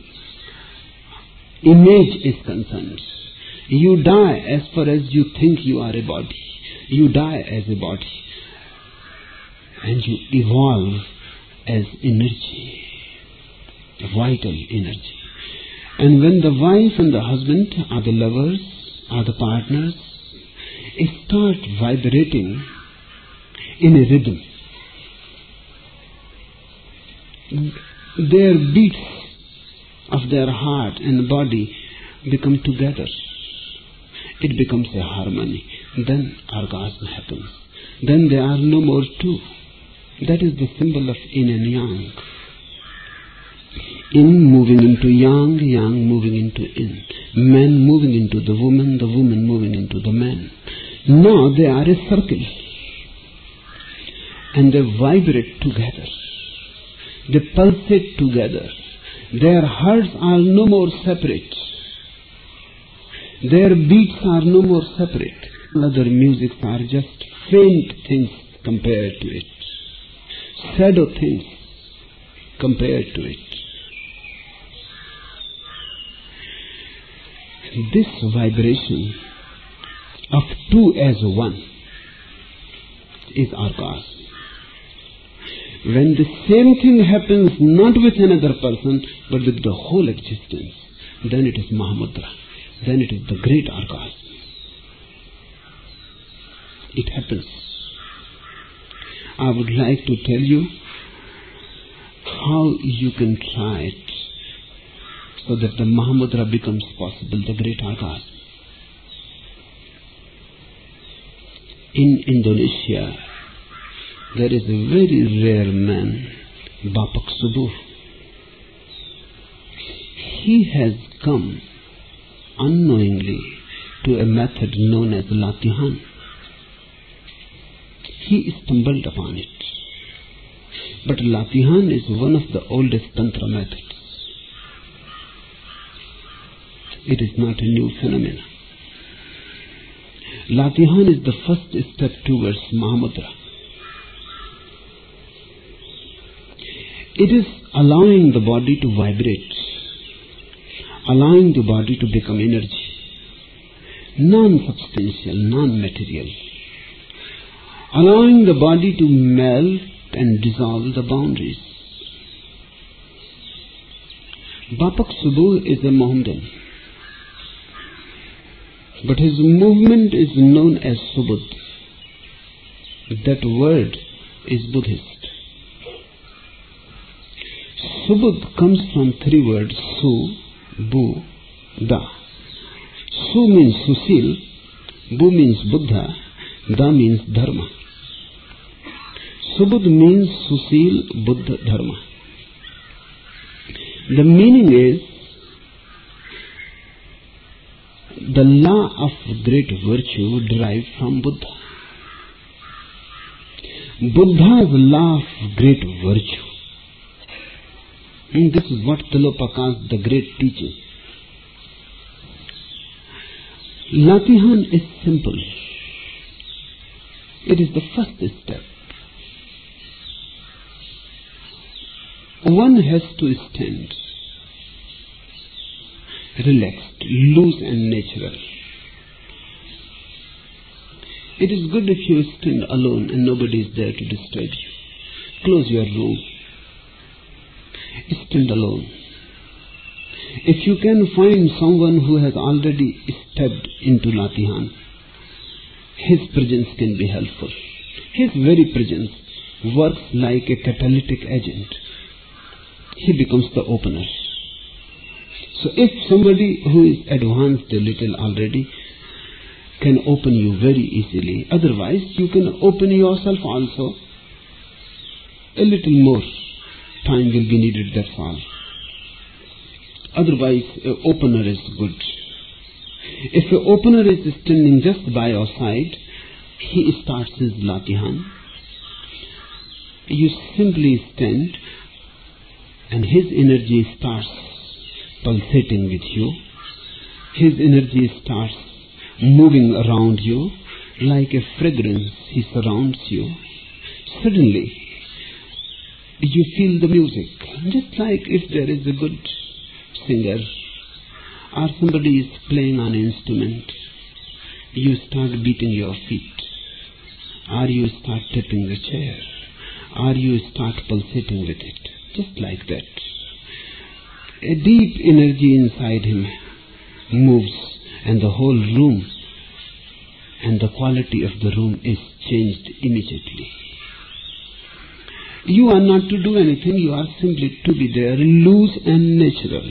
S3: image is concerned. You die as far as you think you are a body. You die as a body. And you evolve as energy, vital energy. And when the wife and the husband are the lovers, are the partners, start vibrating in a rhythm. Their beats of their heart and body become together. It becomes a harmony. Then orgasm happens. Then there are no more two. That is the symbol of yin and yang. Yin moving into yang, yang moving into yin. Man moving into the woman, the woman moving into the man. Now they are a circle. And they vibrate together. They pulsate together. Their hearts are no more separate. Their beats are no more separate. Other musics are just faint things compared to it. Shadow things compared to it. This vibration of two as one is orgasm. When the same thing happens not with another person, but with the whole existence, then it is Mahamudra. Then it is the great orgasm. It happens. I would like to tell you how you can try it so that the Mahamudra becomes possible, the great orgasm. In Indonesia, there is a very rare man, Bapak Subuh. He has come unknowingly to a method known as Latihan. He stumbled upon it. But Latihan is one of the oldest Tantra methods. It is not a new phenomenon. Latihan is the first step towards Mahamudra. It is allowing the body to vibrate, allowing the body to become energy, non-substantial, non-material, allowing the body to melt and dissolve the boundaries. Bapak Subuh is a Mohammedan, but his movement is known as Subud. That word is Buddhist. Subud comes from three words: Su, Bu, Da. Su means Susil, Bu means Buddha, Da means Dharma. Subud means Susil, Buddha, Dharma. The meaning is the law of great virtue derived from Buddha. Buddha's law of great virtue. And this is what Tilopakas, the great teacher. Latihan is simple. It is the first step. One has to stand relaxed, loose and natural. It is good if you stand alone and nobody is there to disturb you. Close your room. Stand alone. If you can find someone who has already stepped into Latihan, his presence can be helpful. His very presence works like a catalytic agent. He becomes the opener. So if somebody who is advanced a little already can open you very easily, otherwise you can open yourself also. A little more time will be needed, that's all. Otherwise, an opener is good. If an opener is standing just by your side, he starts his Latihan. You simply stand and his energy starts pulsating with you. His energy starts moving around you like a fragrance. He surrounds you. Suddenly, you feel the music, just like if there is a good singer or somebody is playing on an instrument. You start beating your feet, or you start tapping the chair, or you start pulsating with it, just like that. A deep energy inside him moves, and the whole room and the quality of the room is changed immediately. You are not to do anything, you are simply to be there, loose and natural.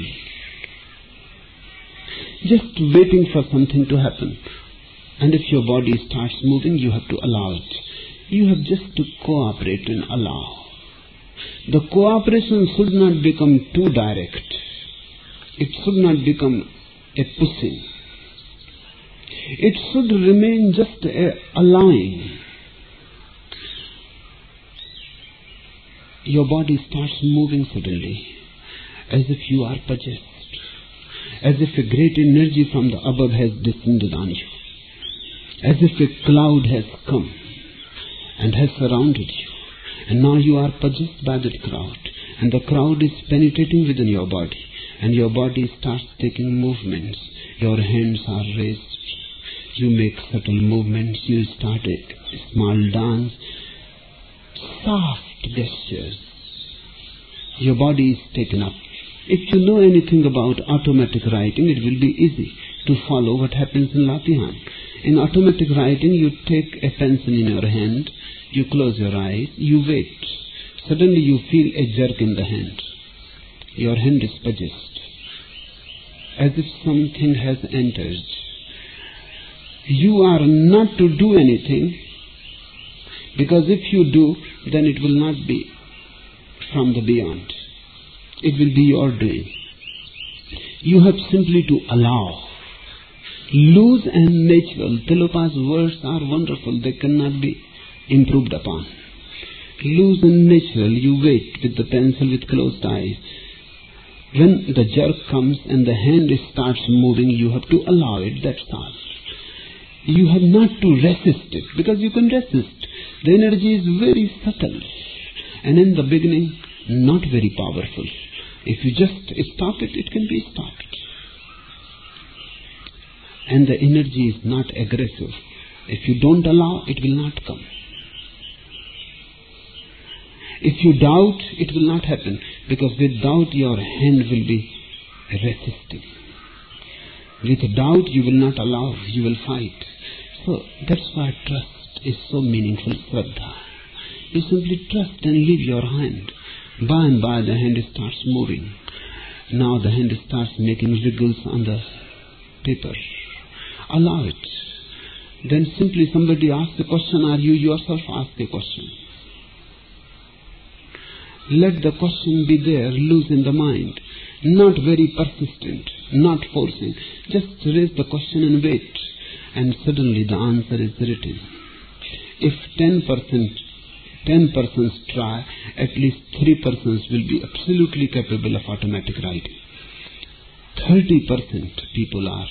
S3: Just waiting for something to happen. And if your body starts moving, you have to allow it. You have just to cooperate and allow. The cooperation should not become too direct. It should not become a pushing. It should remain just a allowing. Your body starts moving suddenly, as if you are possessed, as if a great energy from the above has descended on you, as if a cloud has come and has surrounded you, and now you are possessed by that crowd, and the crowd is penetrating within your body, and your body starts taking movements. Your hands are raised, you make subtle movements, you start a small dance, soft, gestures. Your body is taken up. If you know anything about automatic writing, it will be easy to follow what happens in Latihan. In automatic writing, you take a pencil in your hand, you close your eyes, you wait. Suddenly you feel a jerk in the hand. Your hand is possessed, as if something has entered. You are not to do anything, because if you do, then it will not be from the beyond. It will be your doing. You have simply to allow. Loose and natural. Tilopa's words are wonderful. They cannot be improved upon. Loose and natural. You wait with the pencil with closed eyes. When the jerk comes and the hand starts moving, you have to allow it. That's all. You have not to resist it, because you can resist. The energy is very subtle, and in the beginning, not very powerful. If you just stop it, it can be stopped. And the energy is not aggressive. If you don't allow, it will not come. If you doubt, it will not happen, because with doubt your hand will be resisting. With doubt you will not allow, you will fight. So that's why trust is so meaningful, Shraddha. You simply trust and leave your hand. By and by the hand starts moving. Now the hand starts making wriggles on the paper. Allow it. Then simply somebody asks a question, or you yourself ask a question. Let the question be there, loose in the mind. Not very persistent, not forcing. Just raise the question and wait. And suddenly the answer is written. If ten percent, ten persons try, at least three persons will be absolutely capable of automatic writing. thirty percent people are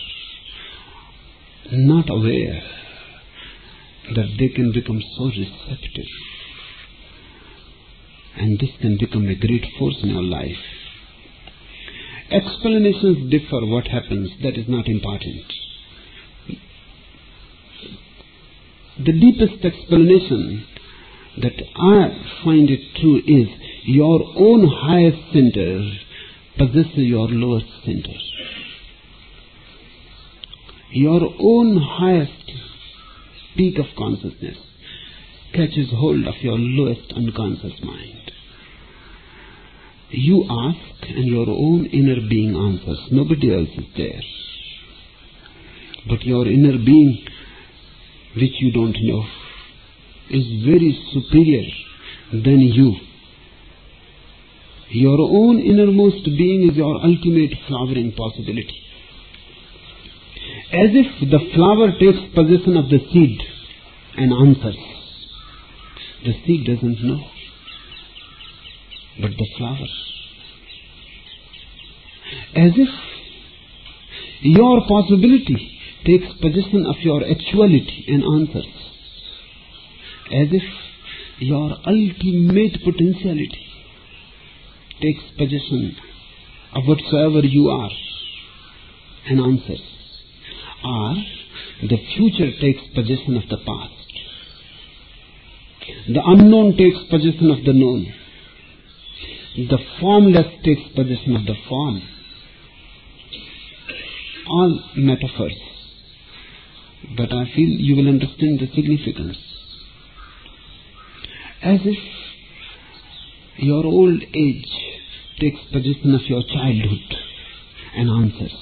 S3: not aware that they can become so receptive. And this can become a great force in your life. Explanations differ what happens, that is not important. The deepest explanation that I find it true is your own highest center possesses your lowest center. Your own highest peak of consciousness catches hold of your lowest unconscious mind. You ask and your own inner being answers. Nobody else is there. But your inner being, which you don't know, is very superior than you. Your own innermost being is your ultimate flowering possibility. As if the flower takes possession of the seed and answers. The seed doesn't know, but the flower. As if your possibility takes possession of your actuality and answers. As if your ultimate potentiality takes possession of whatsoever you are and answers. Or the future takes possession of the past. The unknown takes possession of the known. The formless takes possession of the form. All metaphors. But I feel you will understand the significance. As if your old age takes possession of your childhood and answers.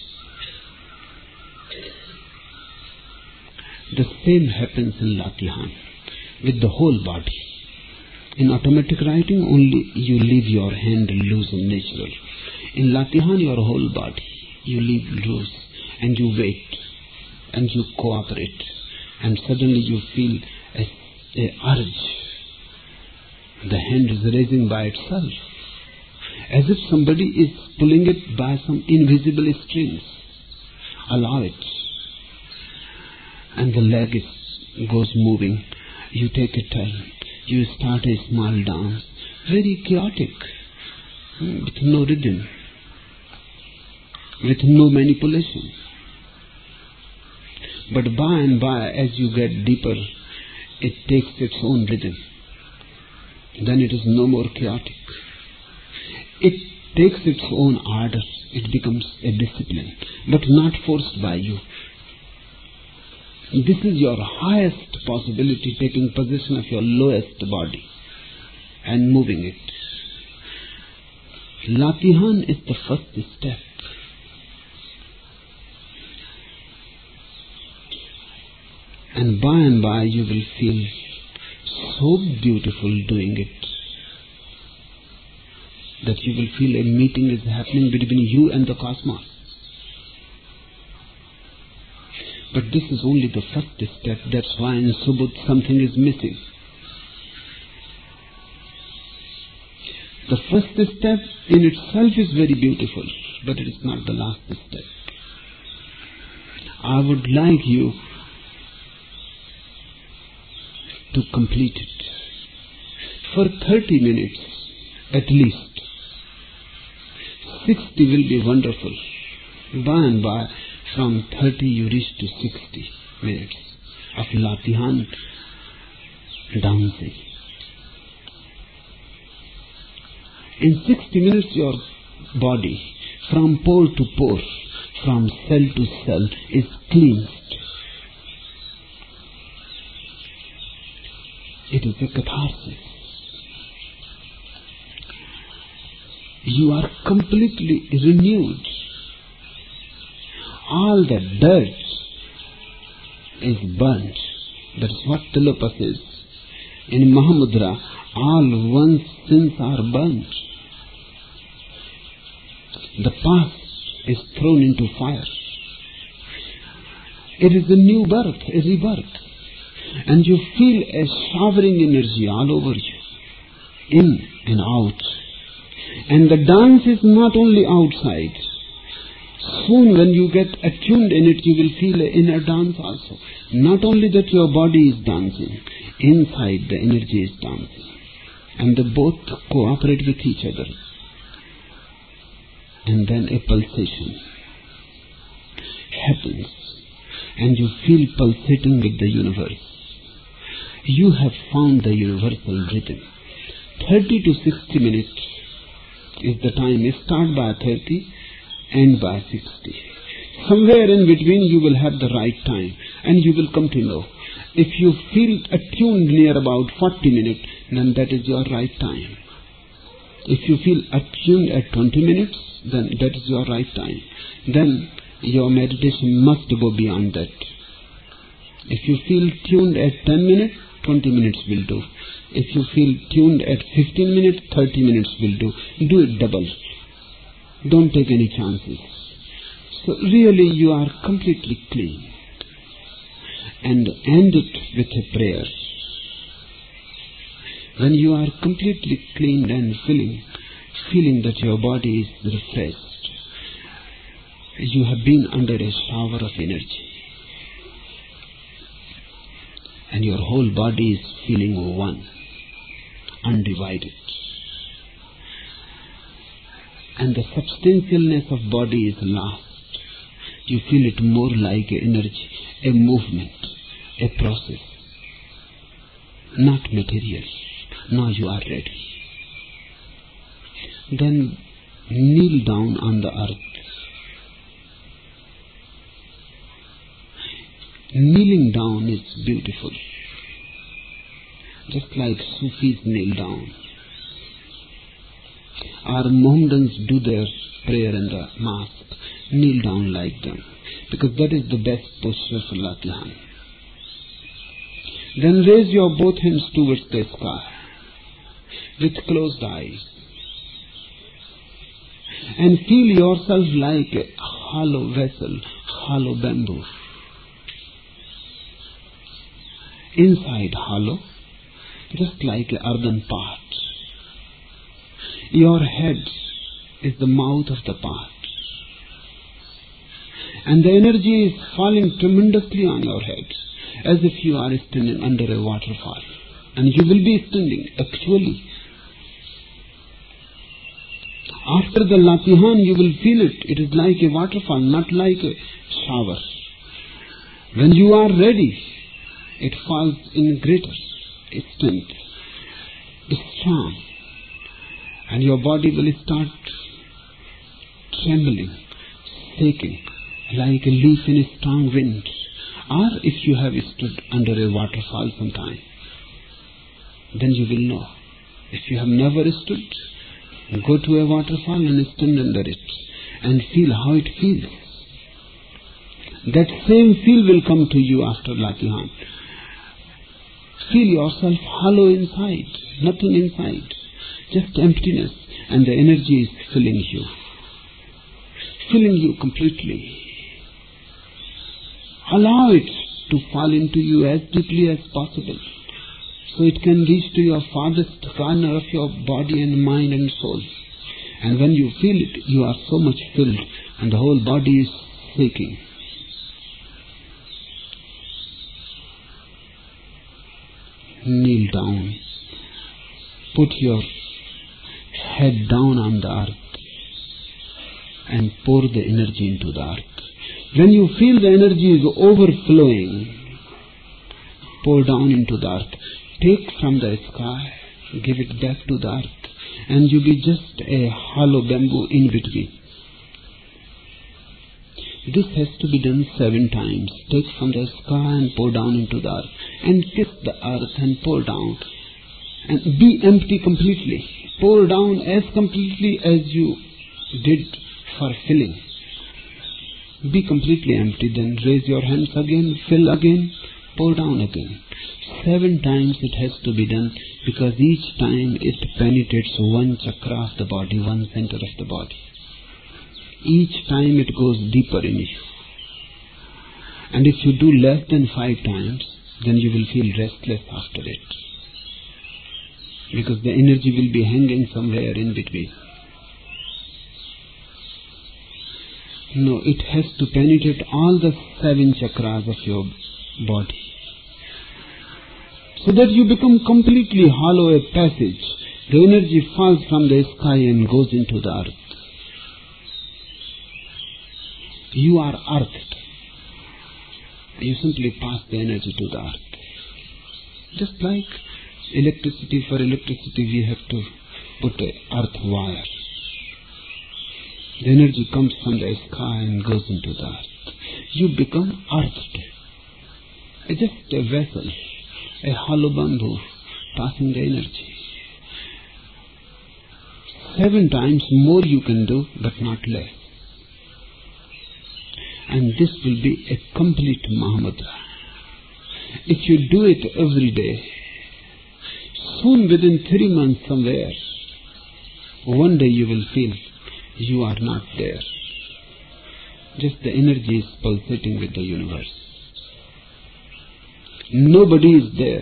S3: The same happens in Latihan with the whole body. In automatic writing, only you leave your hand loose and natural. In Latihan, your whole body, you leave loose and you wait and you cooperate. And suddenly you feel a, a urge. The hand is raising by itself, as if somebody is pulling it by some invisible strings. Allow it. And the leg is, goes moving. You take a turn. You start a small dance. Very chaotic. With no rhythm. With no manipulation. But by and by, as you get deeper, it takes its own rhythm. then it is no more chaotic. It takes its own ardor. It becomes a discipline, but not forced by you. This is your highest possibility, taking possession of your lowest body and moving it. Latihan is the first step. And by and by you will feel so beautiful doing it that you will feel a meeting is happening between you and the cosmos. But this is only the first step. That's why in Subudh something is missing. The first step in itself is very beautiful, but it is not the last step. I would like you to complete it for thirty minutes at least. sixty will be wonderful. By and by, from thirty you reach to sixty minutes of Latihan dancing. In sixty minutes your body, from pore to pore, from cell to cell, is cleansed. It is a catharsis. You are completely renewed. All the dirt is burnt. That is what Tilopa says. In Mahamudra, all one's sins are burnt. The past is thrown into fire. It is a new birth, a rebirth. And you feel a showering energy all over you, in and out. And the dance is not only outside. Soon when you get attuned in it, you will feel an inner dance also. Not only that your body is dancing, inside the energy is dancing. And they both cooperate with each other. And then a pulsation happens. And you feel pulsating with the universe. You have found the universal rhythm. thirty to sixty minutes is the time. You start by thirty, end by sixty. Somewhere in between you will have the right time and you will come to know. If you feel attuned near about forty minutes, then that is your right time. If you feel attuned at twenty minutes, then that is your right time. Then your meditation must go beyond that. If you feel tuned at ten minutes, twenty minutes will do. If you feel tuned at fifteen minutes, thirty minutes will do. Do it double. Don't take any chances. So really you are completely clean. And end it with a prayer. When you are completely cleaned and feeling, feeling that your body is refreshed, you have been under a shower of energy. And your whole body is feeling one, undivided. And the substantialness of body is lost. You feel it more like an energy, a movement, a process, not material. Now you are ready. Then kneel down on the earth. Kneeling down is beautiful. Just like Sufis kneel down. Our Mohammedans do their prayer in the mosque. Kneel down like them. Because that is the best posture for Latihan. Then raise your both hands towards the sky. With closed eyes. And feel yourself like a hollow vessel, hollow bamboo. Inside hollow, just like an earthen pot. Your head is the mouth of the pot. And the energy is falling tremendously on your head, as if you are standing under a waterfall. And you will be standing, actually. After the Latihan, you will feel it. It is like a waterfall, not like a shower. When you are ready, it falls in greater strength. strong, and your body will start trembling, shaking, like a leaf in a strong wind. Or if you have stood under a waterfall sometime, then you will know. If you have never stood, go to a waterfall and stand under it and feel how it feels. That same feel will come to you after Latihan. Feel yourself hollow inside, nothing inside, just emptiness, and the energy is filling you, filling you completely. Allow it to fall into you as deeply as possible, so it can reach to your farthest corner of your body and mind and soul. And when you feel it, you are so much filled, and the whole body is shaking. Kneel down. Put your head down on the earth and pour the energy into the earth. When you feel the energy is overflowing, pour down into the earth. Take from the sky, give it back to the earth, and you be just a hollow bamboo in between. This has to be done seven times. Take from the sky and pour down into the earth, and kiss the earth and pour down, and be empty completely. Pour down as completely as you did for filling. Be completely empty, then raise your hands again, fill again, pour down again. Seven times it has to be done, because each time it penetrates one chakra of the body, one center of the body. Each time it goes deeper in you. And if you do less than five times, then you will feel restless after it, because the energy will be hanging somewhere in between. No, it has to penetrate all the seven chakras of your body, so that you become completely hollow, a passage. The energy falls from the sky and goes into the earth. You are earthed. You simply pass the energy to the earth. Just like electricity, for electricity we have to put a earth wire. The energy comes from the sky and goes into the earth. You become earthed. Just a vessel, a hollow bamboo, passing the energy. Seven times more you can do, but not less. And this will be a complete Mahamudra. If you do it every day, soon within three months somewhere, one day you will feel you are not there. Just the energy is pulsating with the universe. Nobody is there.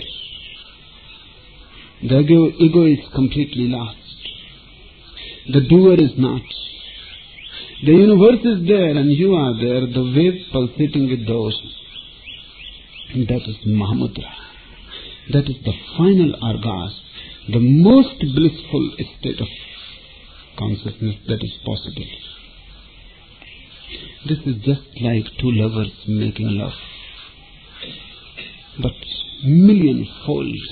S3: The ego, ego is completely lost. The doer is not. The universe is there and you are there, the wave pulsating with the ocean. And that is Mahamudra. That is the final orgasm, the most blissful state of consciousness that is possible. This is just like two lovers making love, but million folds.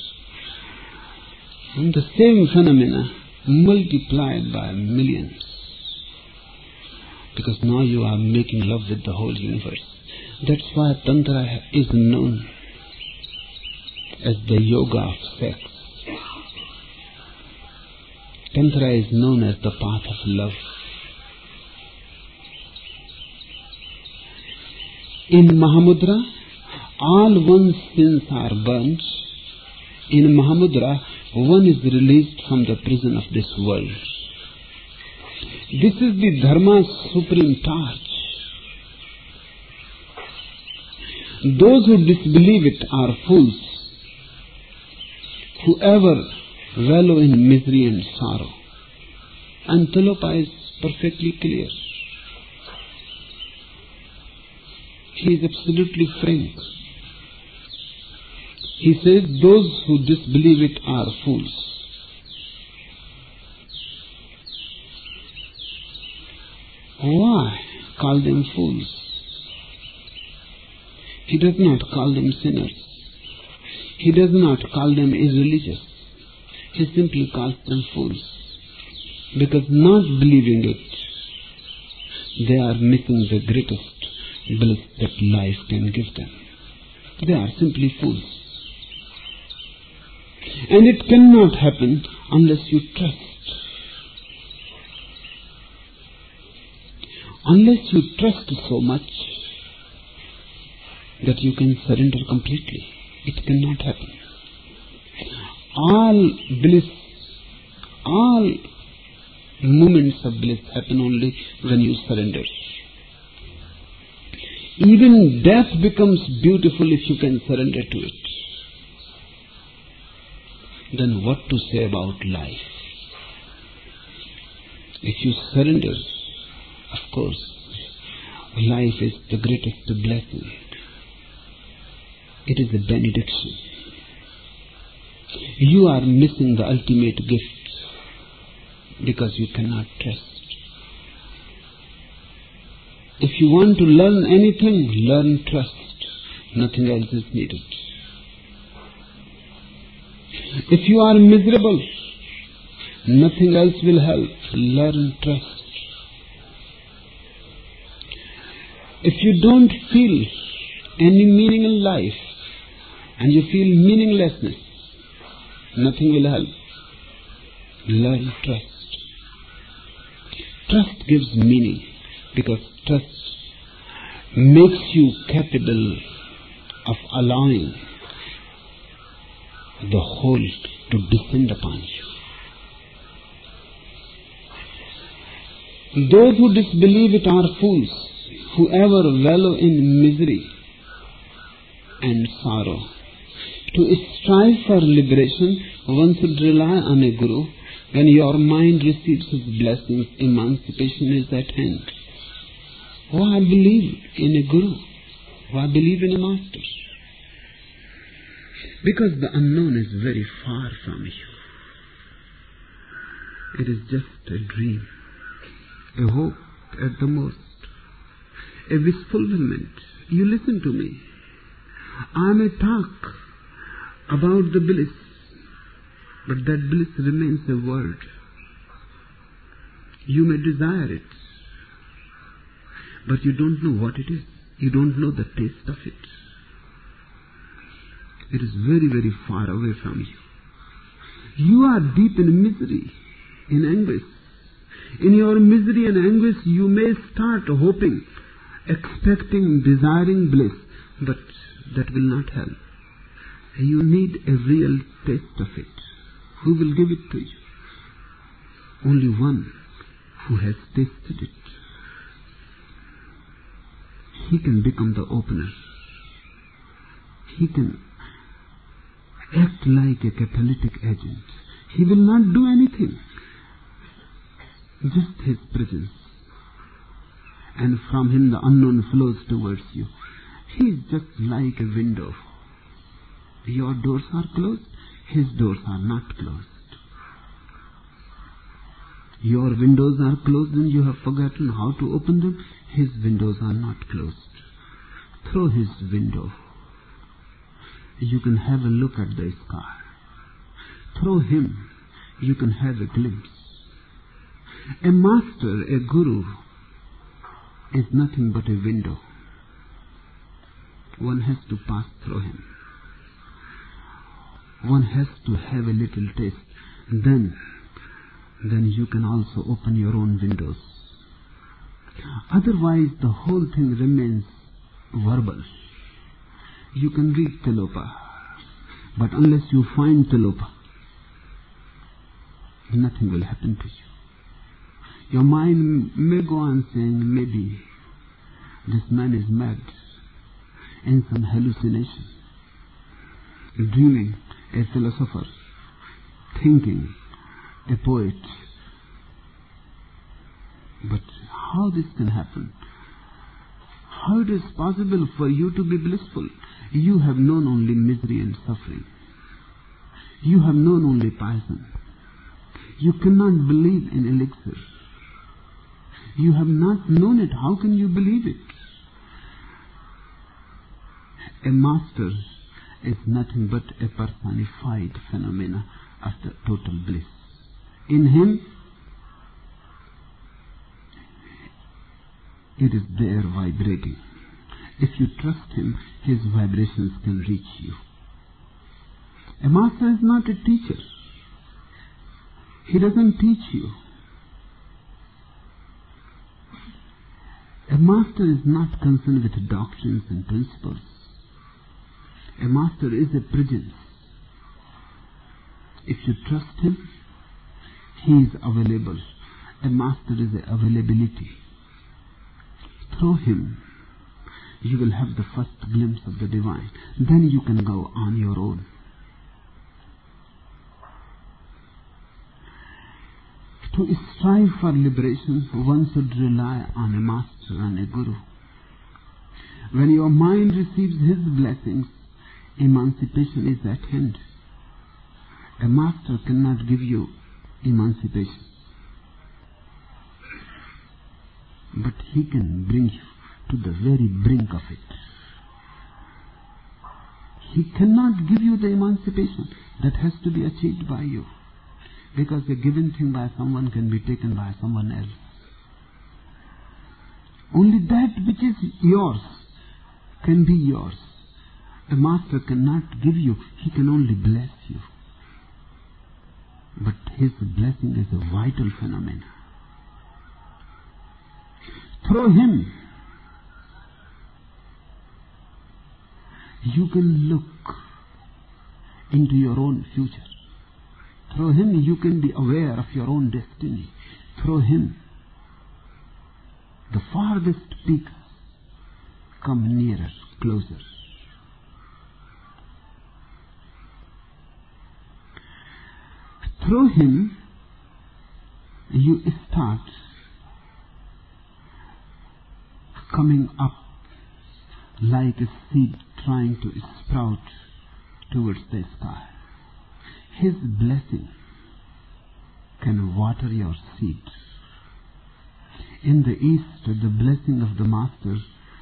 S3: And the same phenomena multiplied by millions. Because now you are making love with the whole universe. That's why Tantra is known as the yoga of sex. Tantra is known as the path of love. In Mahamudra, all one's sins are burnt. In Mahamudra, one is released from the prison of this world. This is the Dharma's supreme torch. Those who disbelieve it are fools. Whoever wallow in misery and sorrow. And Tilopa is perfectly clear. He is absolutely frank. He says those who disbelieve it are fools. Why call them fools? He does not call them sinners. He does not call them irreligious. He simply calls them fools. Because not believing it, they are missing the greatest bliss that life can give them. They are simply fools. And it cannot happen unless you trust. Unless you trust so much that you can surrender completely, it cannot happen. All bliss, all moments of bliss happen only when you surrender. Even death becomes beautiful if you can surrender to it. Then what to say about life? If you surrender, of course, life is the greatest blessing. It is a benediction. You are missing the ultimate gift because you cannot trust. If you want to learn anything, learn trust. Nothing else is needed. If you are miserable, nothing else will help. Learn trust. If you don't feel any meaning in life and you feel meaninglessness, nothing will help. Learn trust. Trust gives meaning because trust makes you capable of allowing the whole to descend upon you. Those who disbelieve it are fools. Whoever wallow in misery and sorrow. To strive for liberation, one should rely on a guru. When your mind receives his blessings, emancipation is at hand. Why believe in a guru? Why believe in a master? Because the unknown is very far from you. It is just a dream, a hope at the most, a wish fulfillment. You listen to me. I may talk about the bliss, but that bliss remains a word. You may desire it, but you don't know what it is. You don't know the taste of it. It is very, very far away from you. You are deep in misery, in anguish. In your misery and anguish, you may start hoping, expecting, desiring bliss, but that will not help. You need a real taste of it. Who will give it to you? Only one who has tasted it. He can become the opener. He can act like a catalytic agent. He will not do anything. Just his presence. And from him the unknown flows towards you. He is just like a window. Your doors are closed. His doors are not closed. Your windows are closed and you have forgotten how to open them. His windows are not closed. Through his window, you can have a look at the sky. Through him, you can have a glimpse. A master, a guru, is nothing but a window. One has to pass through him. One has to have a little taste. Then, then you can also open your own windows. Otherwise, the whole thing remains verbal. You can read Tilopa, but unless you find Tilopa, nothing will happen to you. Your mind may go on saying, maybe this man is mad, in some hallucination, dreaming a philosopher, thinking a poet. But how this can happen? How it is possible for you to be blissful? You have known only misery and suffering. You have known only poison. You cannot believe in elixir. You have not known it. How can you believe it? A master is nothing but a personified phenomena of the total bliss. In him, it is there vibrating. If you trust him, his vibrations can reach you. A master is not a teacher. He doesn't teach you. A master is not concerned with doctrines and principles. A master is a presence. If you trust him, he is available. A master is a availability. Through him, you will have the first glimpse of the divine. Then you can go on your own. To strive for liberation, one should rely on a master and a guru. When your mind receives his blessings, emancipation is at hand. A master cannot give you emancipation, but he can bring you to the very brink of it. He cannot give you the emancipation that has to be achieved by you, because a given thing by someone can be taken by someone else. Only that which is yours can be yours. A master cannot give you, he can only bless you. But his blessing is a vital phenomenon. Through him, you can look into your own future. Through him, you can be aware of your own destiny. Through him, the farthest peaks come nearer, closer. Through him, you start coming up like a seed trying to sprout towards the sky. His blessing can water your seed. In the East, the blessing of the Master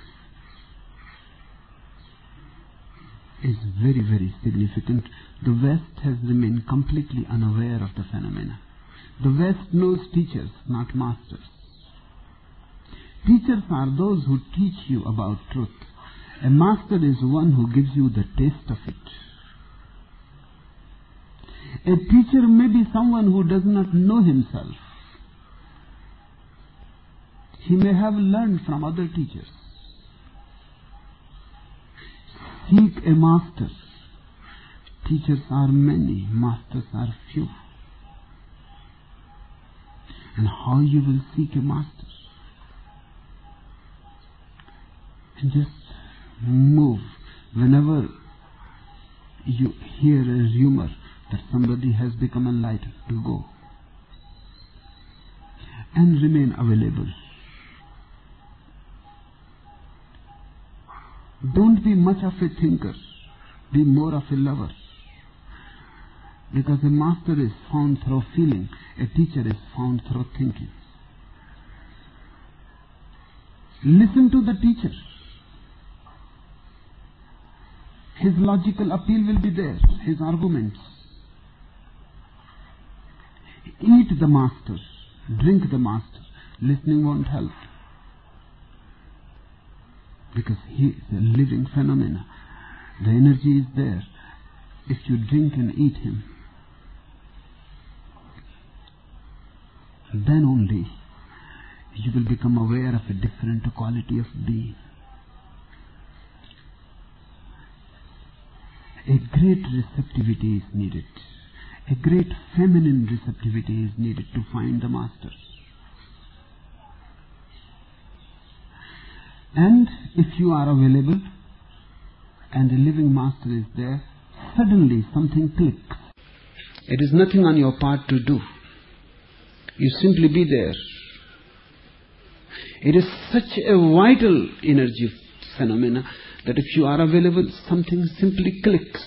S3: is very, very significant. The West has remained completely unaware of the phenomena. The West knows teachers, not masters. Teachers are those who teach you about truth. A master is one who gives you the taste of it. A teacher may be someone who does not know himself. He may have learned from other teachers. Seek a master. Teachers are many, masters are few. And how you will seek a master? And just move whenever you hear a rumor that somebody has become enlightened, to go and remain available. Don't be much of a thinker, be more of a lover, because a master is found through feeling, a teacher is found through thinking. Listen to the teacher. His logical appeal will be there, his arguments. Eat the master, drink the master. Listening won't help, because he is a living phenomena. The energy is there. If you drink and eat him, then only you will become aware of a different quality of being. A great receptivity is needed. A great feminine receptivity is needed to find the master. And if you are available and a living master is there, suddenly something clicks. It is nothing on your part to do. You simply be there. It is such a vital energy phenomena that if you are available, something simply clicks.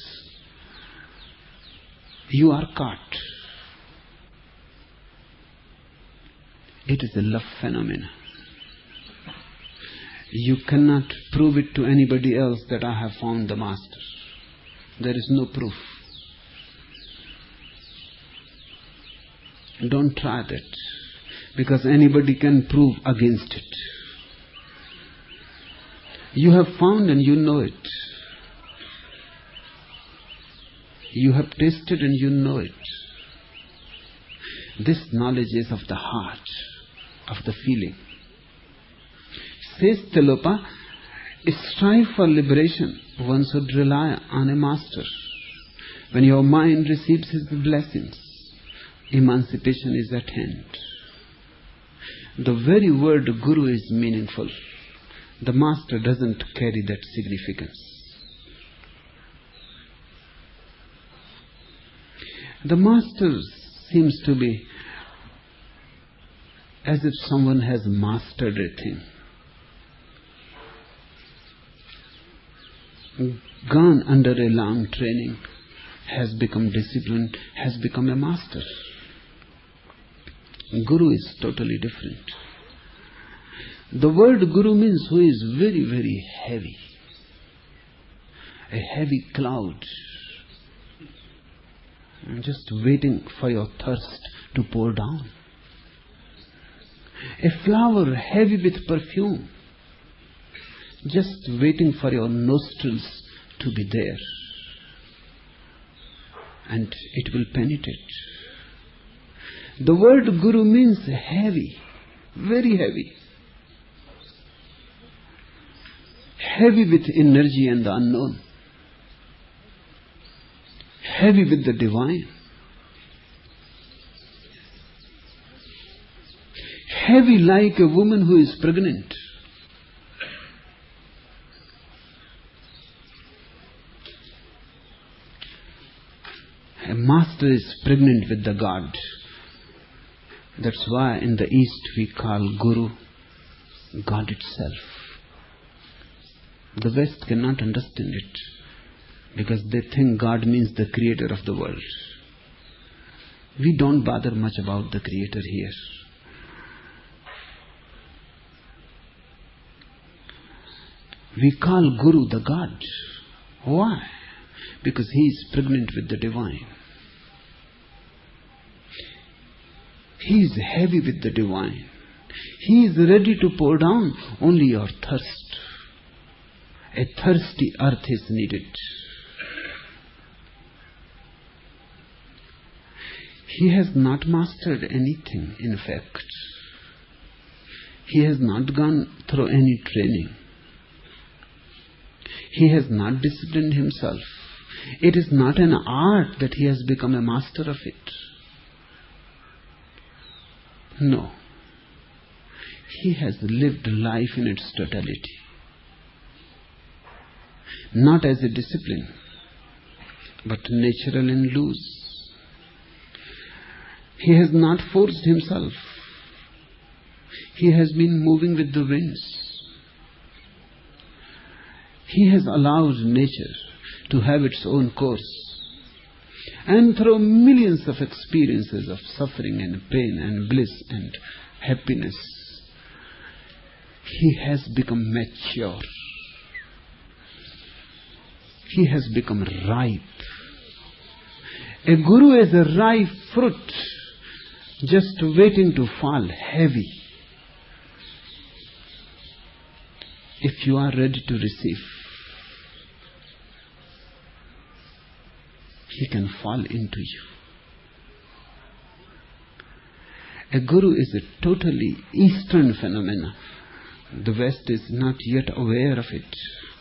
S3: You are caught. It is a love phenomena. You cannot prove it to anybody else that I have found the master. There is no proof. Don't try that, because anybody can prove against it. You have found and you know it. You have tasted and you know it. This knowledge is of the heart, of the feeling. Says Tilopa, strive for liberation. One should rely on a master. When your mind receives his blessings, emancipation is at hand. The very word Guru is meaningful. The master doesn't carry that significance. The master seems to be as if someone has mastered a thing. Gone under a long training, has become disciplined, has become a master. Guru is totally different. The word Guru means who is very, very heavy. A heavy cloud. Just waiting for your thirst to pour down. A flower heavy with perfume. Just waiting for your nostrils to be there. And it will penetrate. The word Guru means heavy. Very heavy. Heavy with energy and the unknown. Heavy with the divine. Heavy like a woman who is pregnant. A master is pregnant with the God. That's why in the East we call Guru God itself. The West cannot understand it, because they think God means the creator of the world. We don't bother much about the creator here. We call Guru the God. Why? Because he is pregnant with the divine. He is heavy with the divine. He is ready to pour down only your thirst. A thirsty earth is needed. He has not mastered anything, in fact. He has not gone through any training. He has not disciplined himself. It is not an art that he has become a master of it. No. He has lived life in its totality. Not as a discipline, but natural and loose. He has not forced himself. He has been moving with the winds. He has allowed nature to have its own course. And through millions of experiences of suffering and pain and bliss and happiness, he has become mature. He has become ripe. A guru is a ripe fruit, just waiting to fall heavy. If you are ready to receive, he can fall into you. A guru is a totally Eastern phenomenon. The West is not yet aware of it.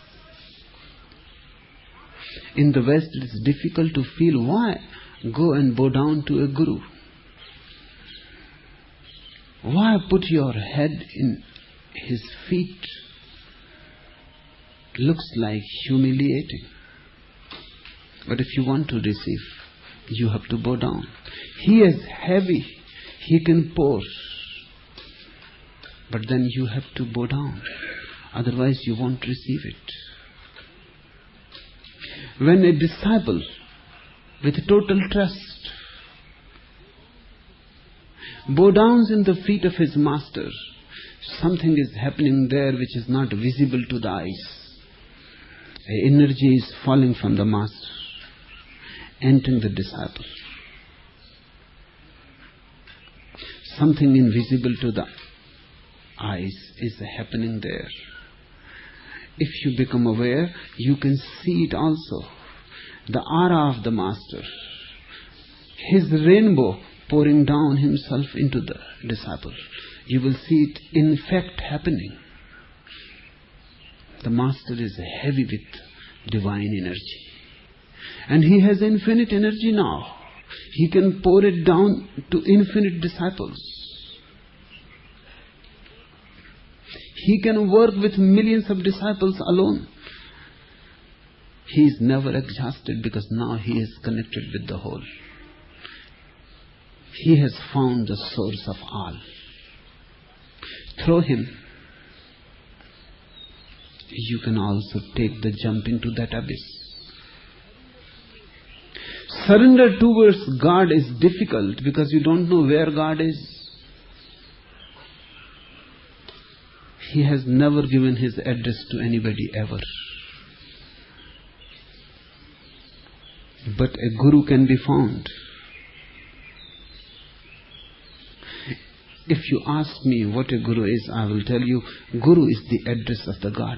S3: In the West, it is difficult to feel why go and bow down to a guru. Why put your head in his feet? Looks like humiliating. But if you want to receive, you have to bow down. He is heavy. He can pour. But then you have to bow down. Otherwise you won't receive it. When a disciple with total trust bow downs in the feet of his master, something is happening there which is not visible to the eyes. An energy is falling from the master, entering the disciple. Something invisible to the eyes is happening there. If you become aware, you can see it also. The aura of the Master, his rainbow pouring down himself into the disciple. You will see it in fact happening. The Master is heavy with divine energy. And he has infinite energy now. He can pour it down to infinite disciples. He can work with millions of disciples alone. He is never exhausted because now he is connected with the whole. He has found the source of all. Through him, you can also take the jump into that abyss. Surrender towards God is difficult because you don't know where God is. He has never given his address to anybody ever. But a guru can be found. If you ask me what a guru is, I will tell you, guru is the address of the God.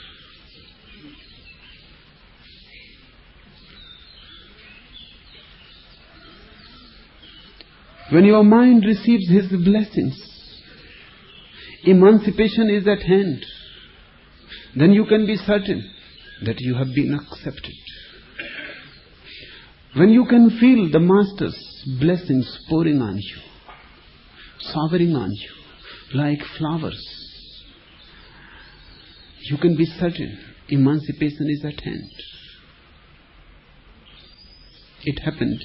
S3: When your mind receives his blessings, emancipation is at hand. Then you can be certain that you have been accepted. When you can feel the Master's blessings pouring on you, showering on you like flowers, you can be certain emancipation is at hand. It happened.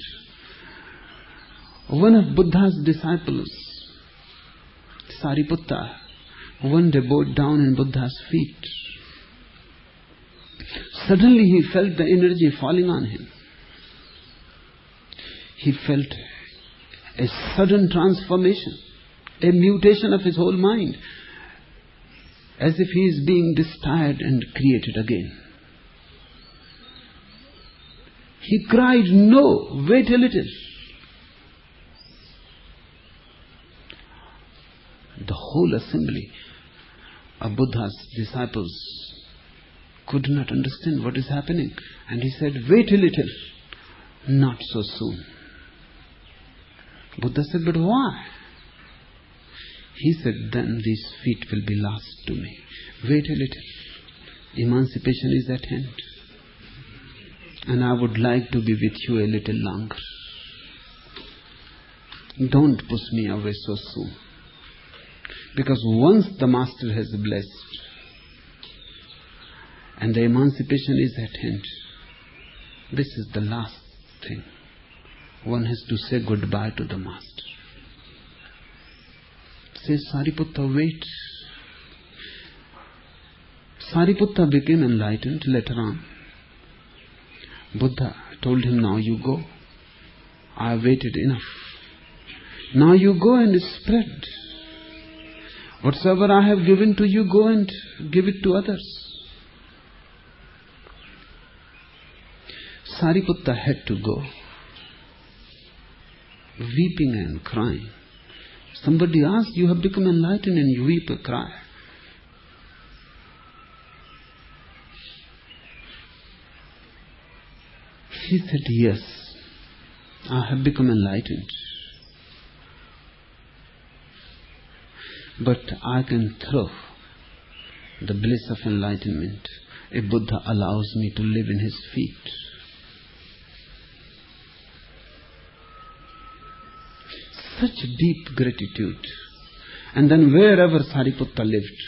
S3: One of Buddha's disciples, Sariputta, one day bowed down in Buddha's feet. Suddenly he felt the energy falling on him. He felt a sudden transformation, a mutation of his whole mind, as if he is being destroyed and created again. He cried, "No, wait a little." The whole assembly of Buddha's disciples could not understand what is happening. And he said, "Wait a little, not so soon." Buddha said, "But why?" He said, "Then these feet will be lost to me. Wait a little. Emancipation is at hand. And I would like to be with you a little longer. Don't push me away so soon. Because once the Master has blessed and the emancipation is at hand, this is the last thing. One has to say goodbye to the Master." Says Sariputta, "Wait." Sariputta became enlightened later on. Buddha told him, "Now you go. I have waited enough. Now you go and spread. Whatsoever I have given to you, go and give it to others." Sariputta had to go, weeping and crying. Somebody asked, "You have become enlightened and you weep and cry." He said, "Yes, I have become enlightened. But I can throw the bliss of enlightenment if Buddha allows me to live in his feet." Such deep gratitude. And then wherever Sariputta lived,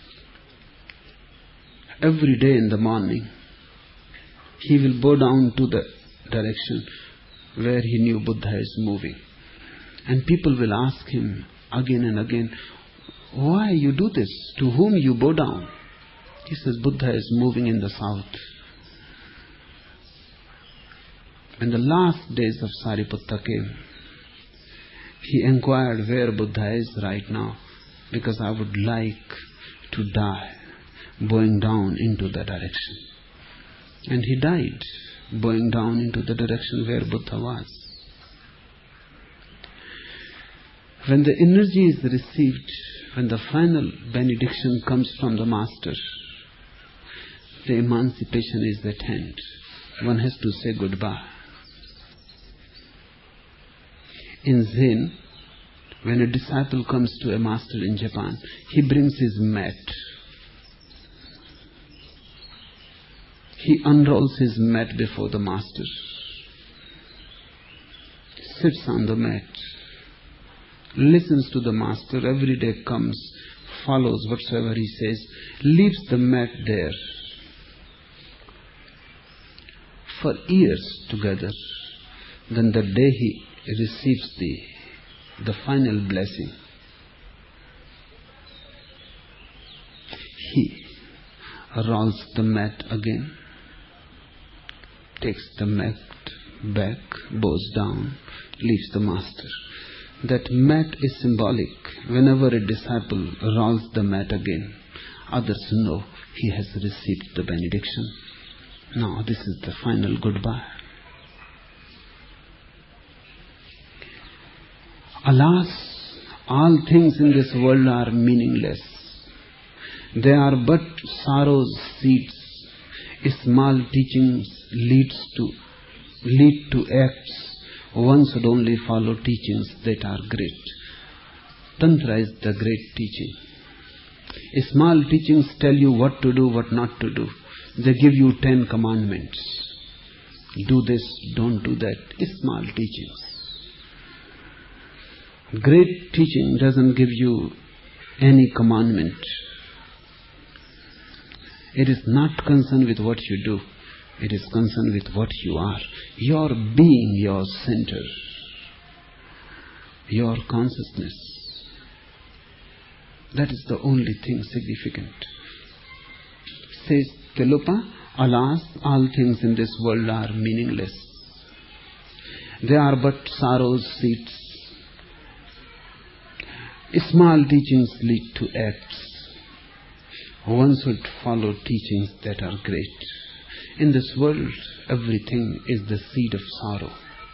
S3: every day in the morning, he will bow down to the direction where he knew Buddha is moving. And people will ask him again and again, "Why you do this? To whom you bow down?" He says, "Buddha is moving in the south." When the last days of Sariputta came, he inquired where Buddha is right now, because I would like to die bowing down into the direction. And he died bowing down into the direction where Buddha was. When the energy is received, when the final benediction comes from the Master, the emancipation is at hand. One has to say goodbye. In Zen, when a disciple comes to a master in Japan, he brings his mat. He unrolls his mat before the master, sits on the mat, listens to the master, every day comes, follows whatsoever he says, leaves the mat there for years together. Then the day he receives the, the final blessing, he rolls the mat again, takes the mat back, bows down, leaves the master. That mat is symbolic. Whenever a disciple rolls the mat again, others know he has received the benediction. Now this is the final goodbye. Alas, all things in this world are meaningless. They are but sorrow's seeds. Small teachings leads to lead to acts. One should only follow teachings that are great. Tantra is the great teaching. Small teachings tell you what to do, what not to do. They give you ten commandments. Do this, don't do that. Small teachings. Great teaching doesn't give you any commandment. It is not concerned with what you do. It is concerned with what you are. Your being, your center, your consciousness. That is the only thing significant. Says Tilopa, alas, all things in this world are meaningless. They are but sorrow's seeds. Small teachings lead to acts. One should follow teachings that are great. In this world, everything is the seed of sorrow.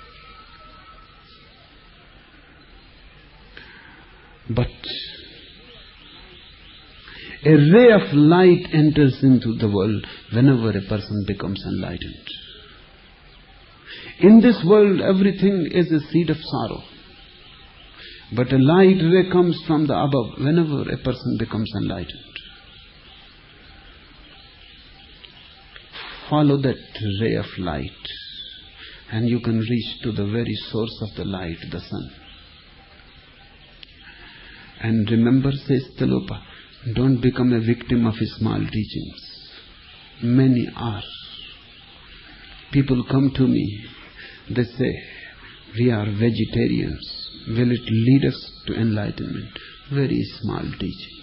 S3: But a ray of light enters into the world whenever a person becomes enlightened. In this world, everything is a seed of sorrow. But a light ray comes from the above whenever a person becomes enlightened. Follow that ray of light and you can reach to the very source of the light, the sun. And remember, says Tilopa, don't become a victim of small teachings. Many are. People come to me, they say, we are vegetarians. Will it lead us to enlightenment? Very small teaching.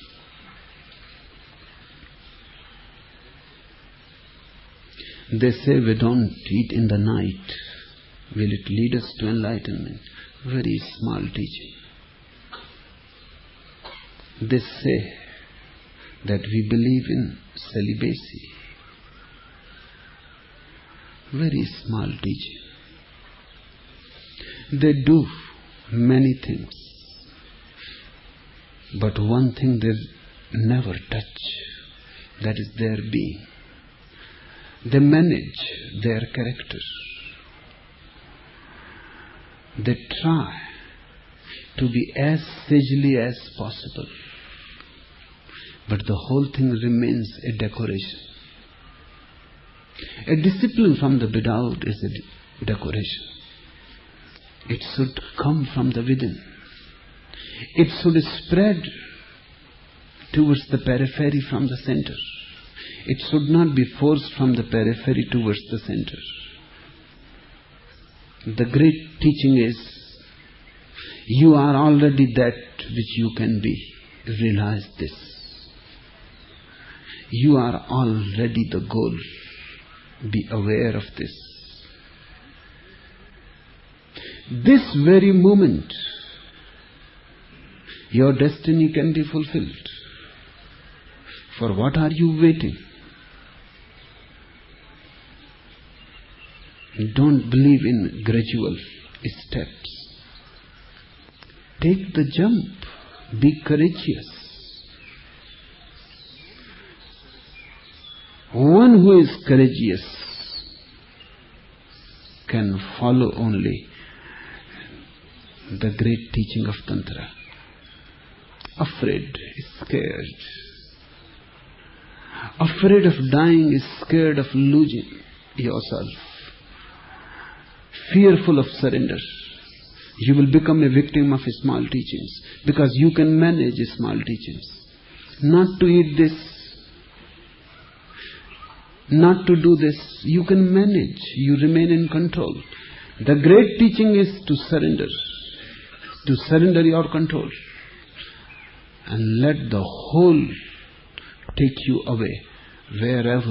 S3: They say we don't eat in the night. Will it lead us to enlightenment? Very small teaching. They say that we believe in celibacy. Very small teaching. They do many things. But one thing they never touch, that is their being. They manage their character. They try to be as sagely as possible. But the whole thing remains a decoration. A discipline from the without is a decoration. It should come from the within. It should spread towards the periphery from the center. It should not be forced from the periphery towards the center. The great teaching is, you are already that which you can be. Realize this. You are already the goal. Be aware of this. This very moment, your destiny can be fulfilled. For what are you waiting? Don't believe in gradual steps. Take the jump. Be courageous. One who is courageous can follow only the great teaching of Tantra. Afraid, scared. Afraid of dying, is scared of losing yourself. Fearful of surrender. You will become a victim of small teachings because you can manage small teachings. Not to eat this, not to do this, you can manage. You remain in control. The great teaching is to surrender. To surrender your control. And let the whole take you away wherever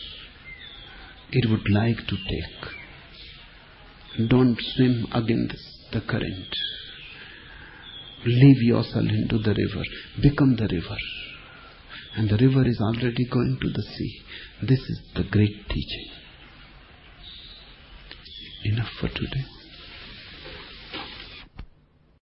S3: it would like to take. Don't swim against the current. Leave yourself into the river. Become the river. And the river is already going to the sea. This is the great teaching. Enough for today.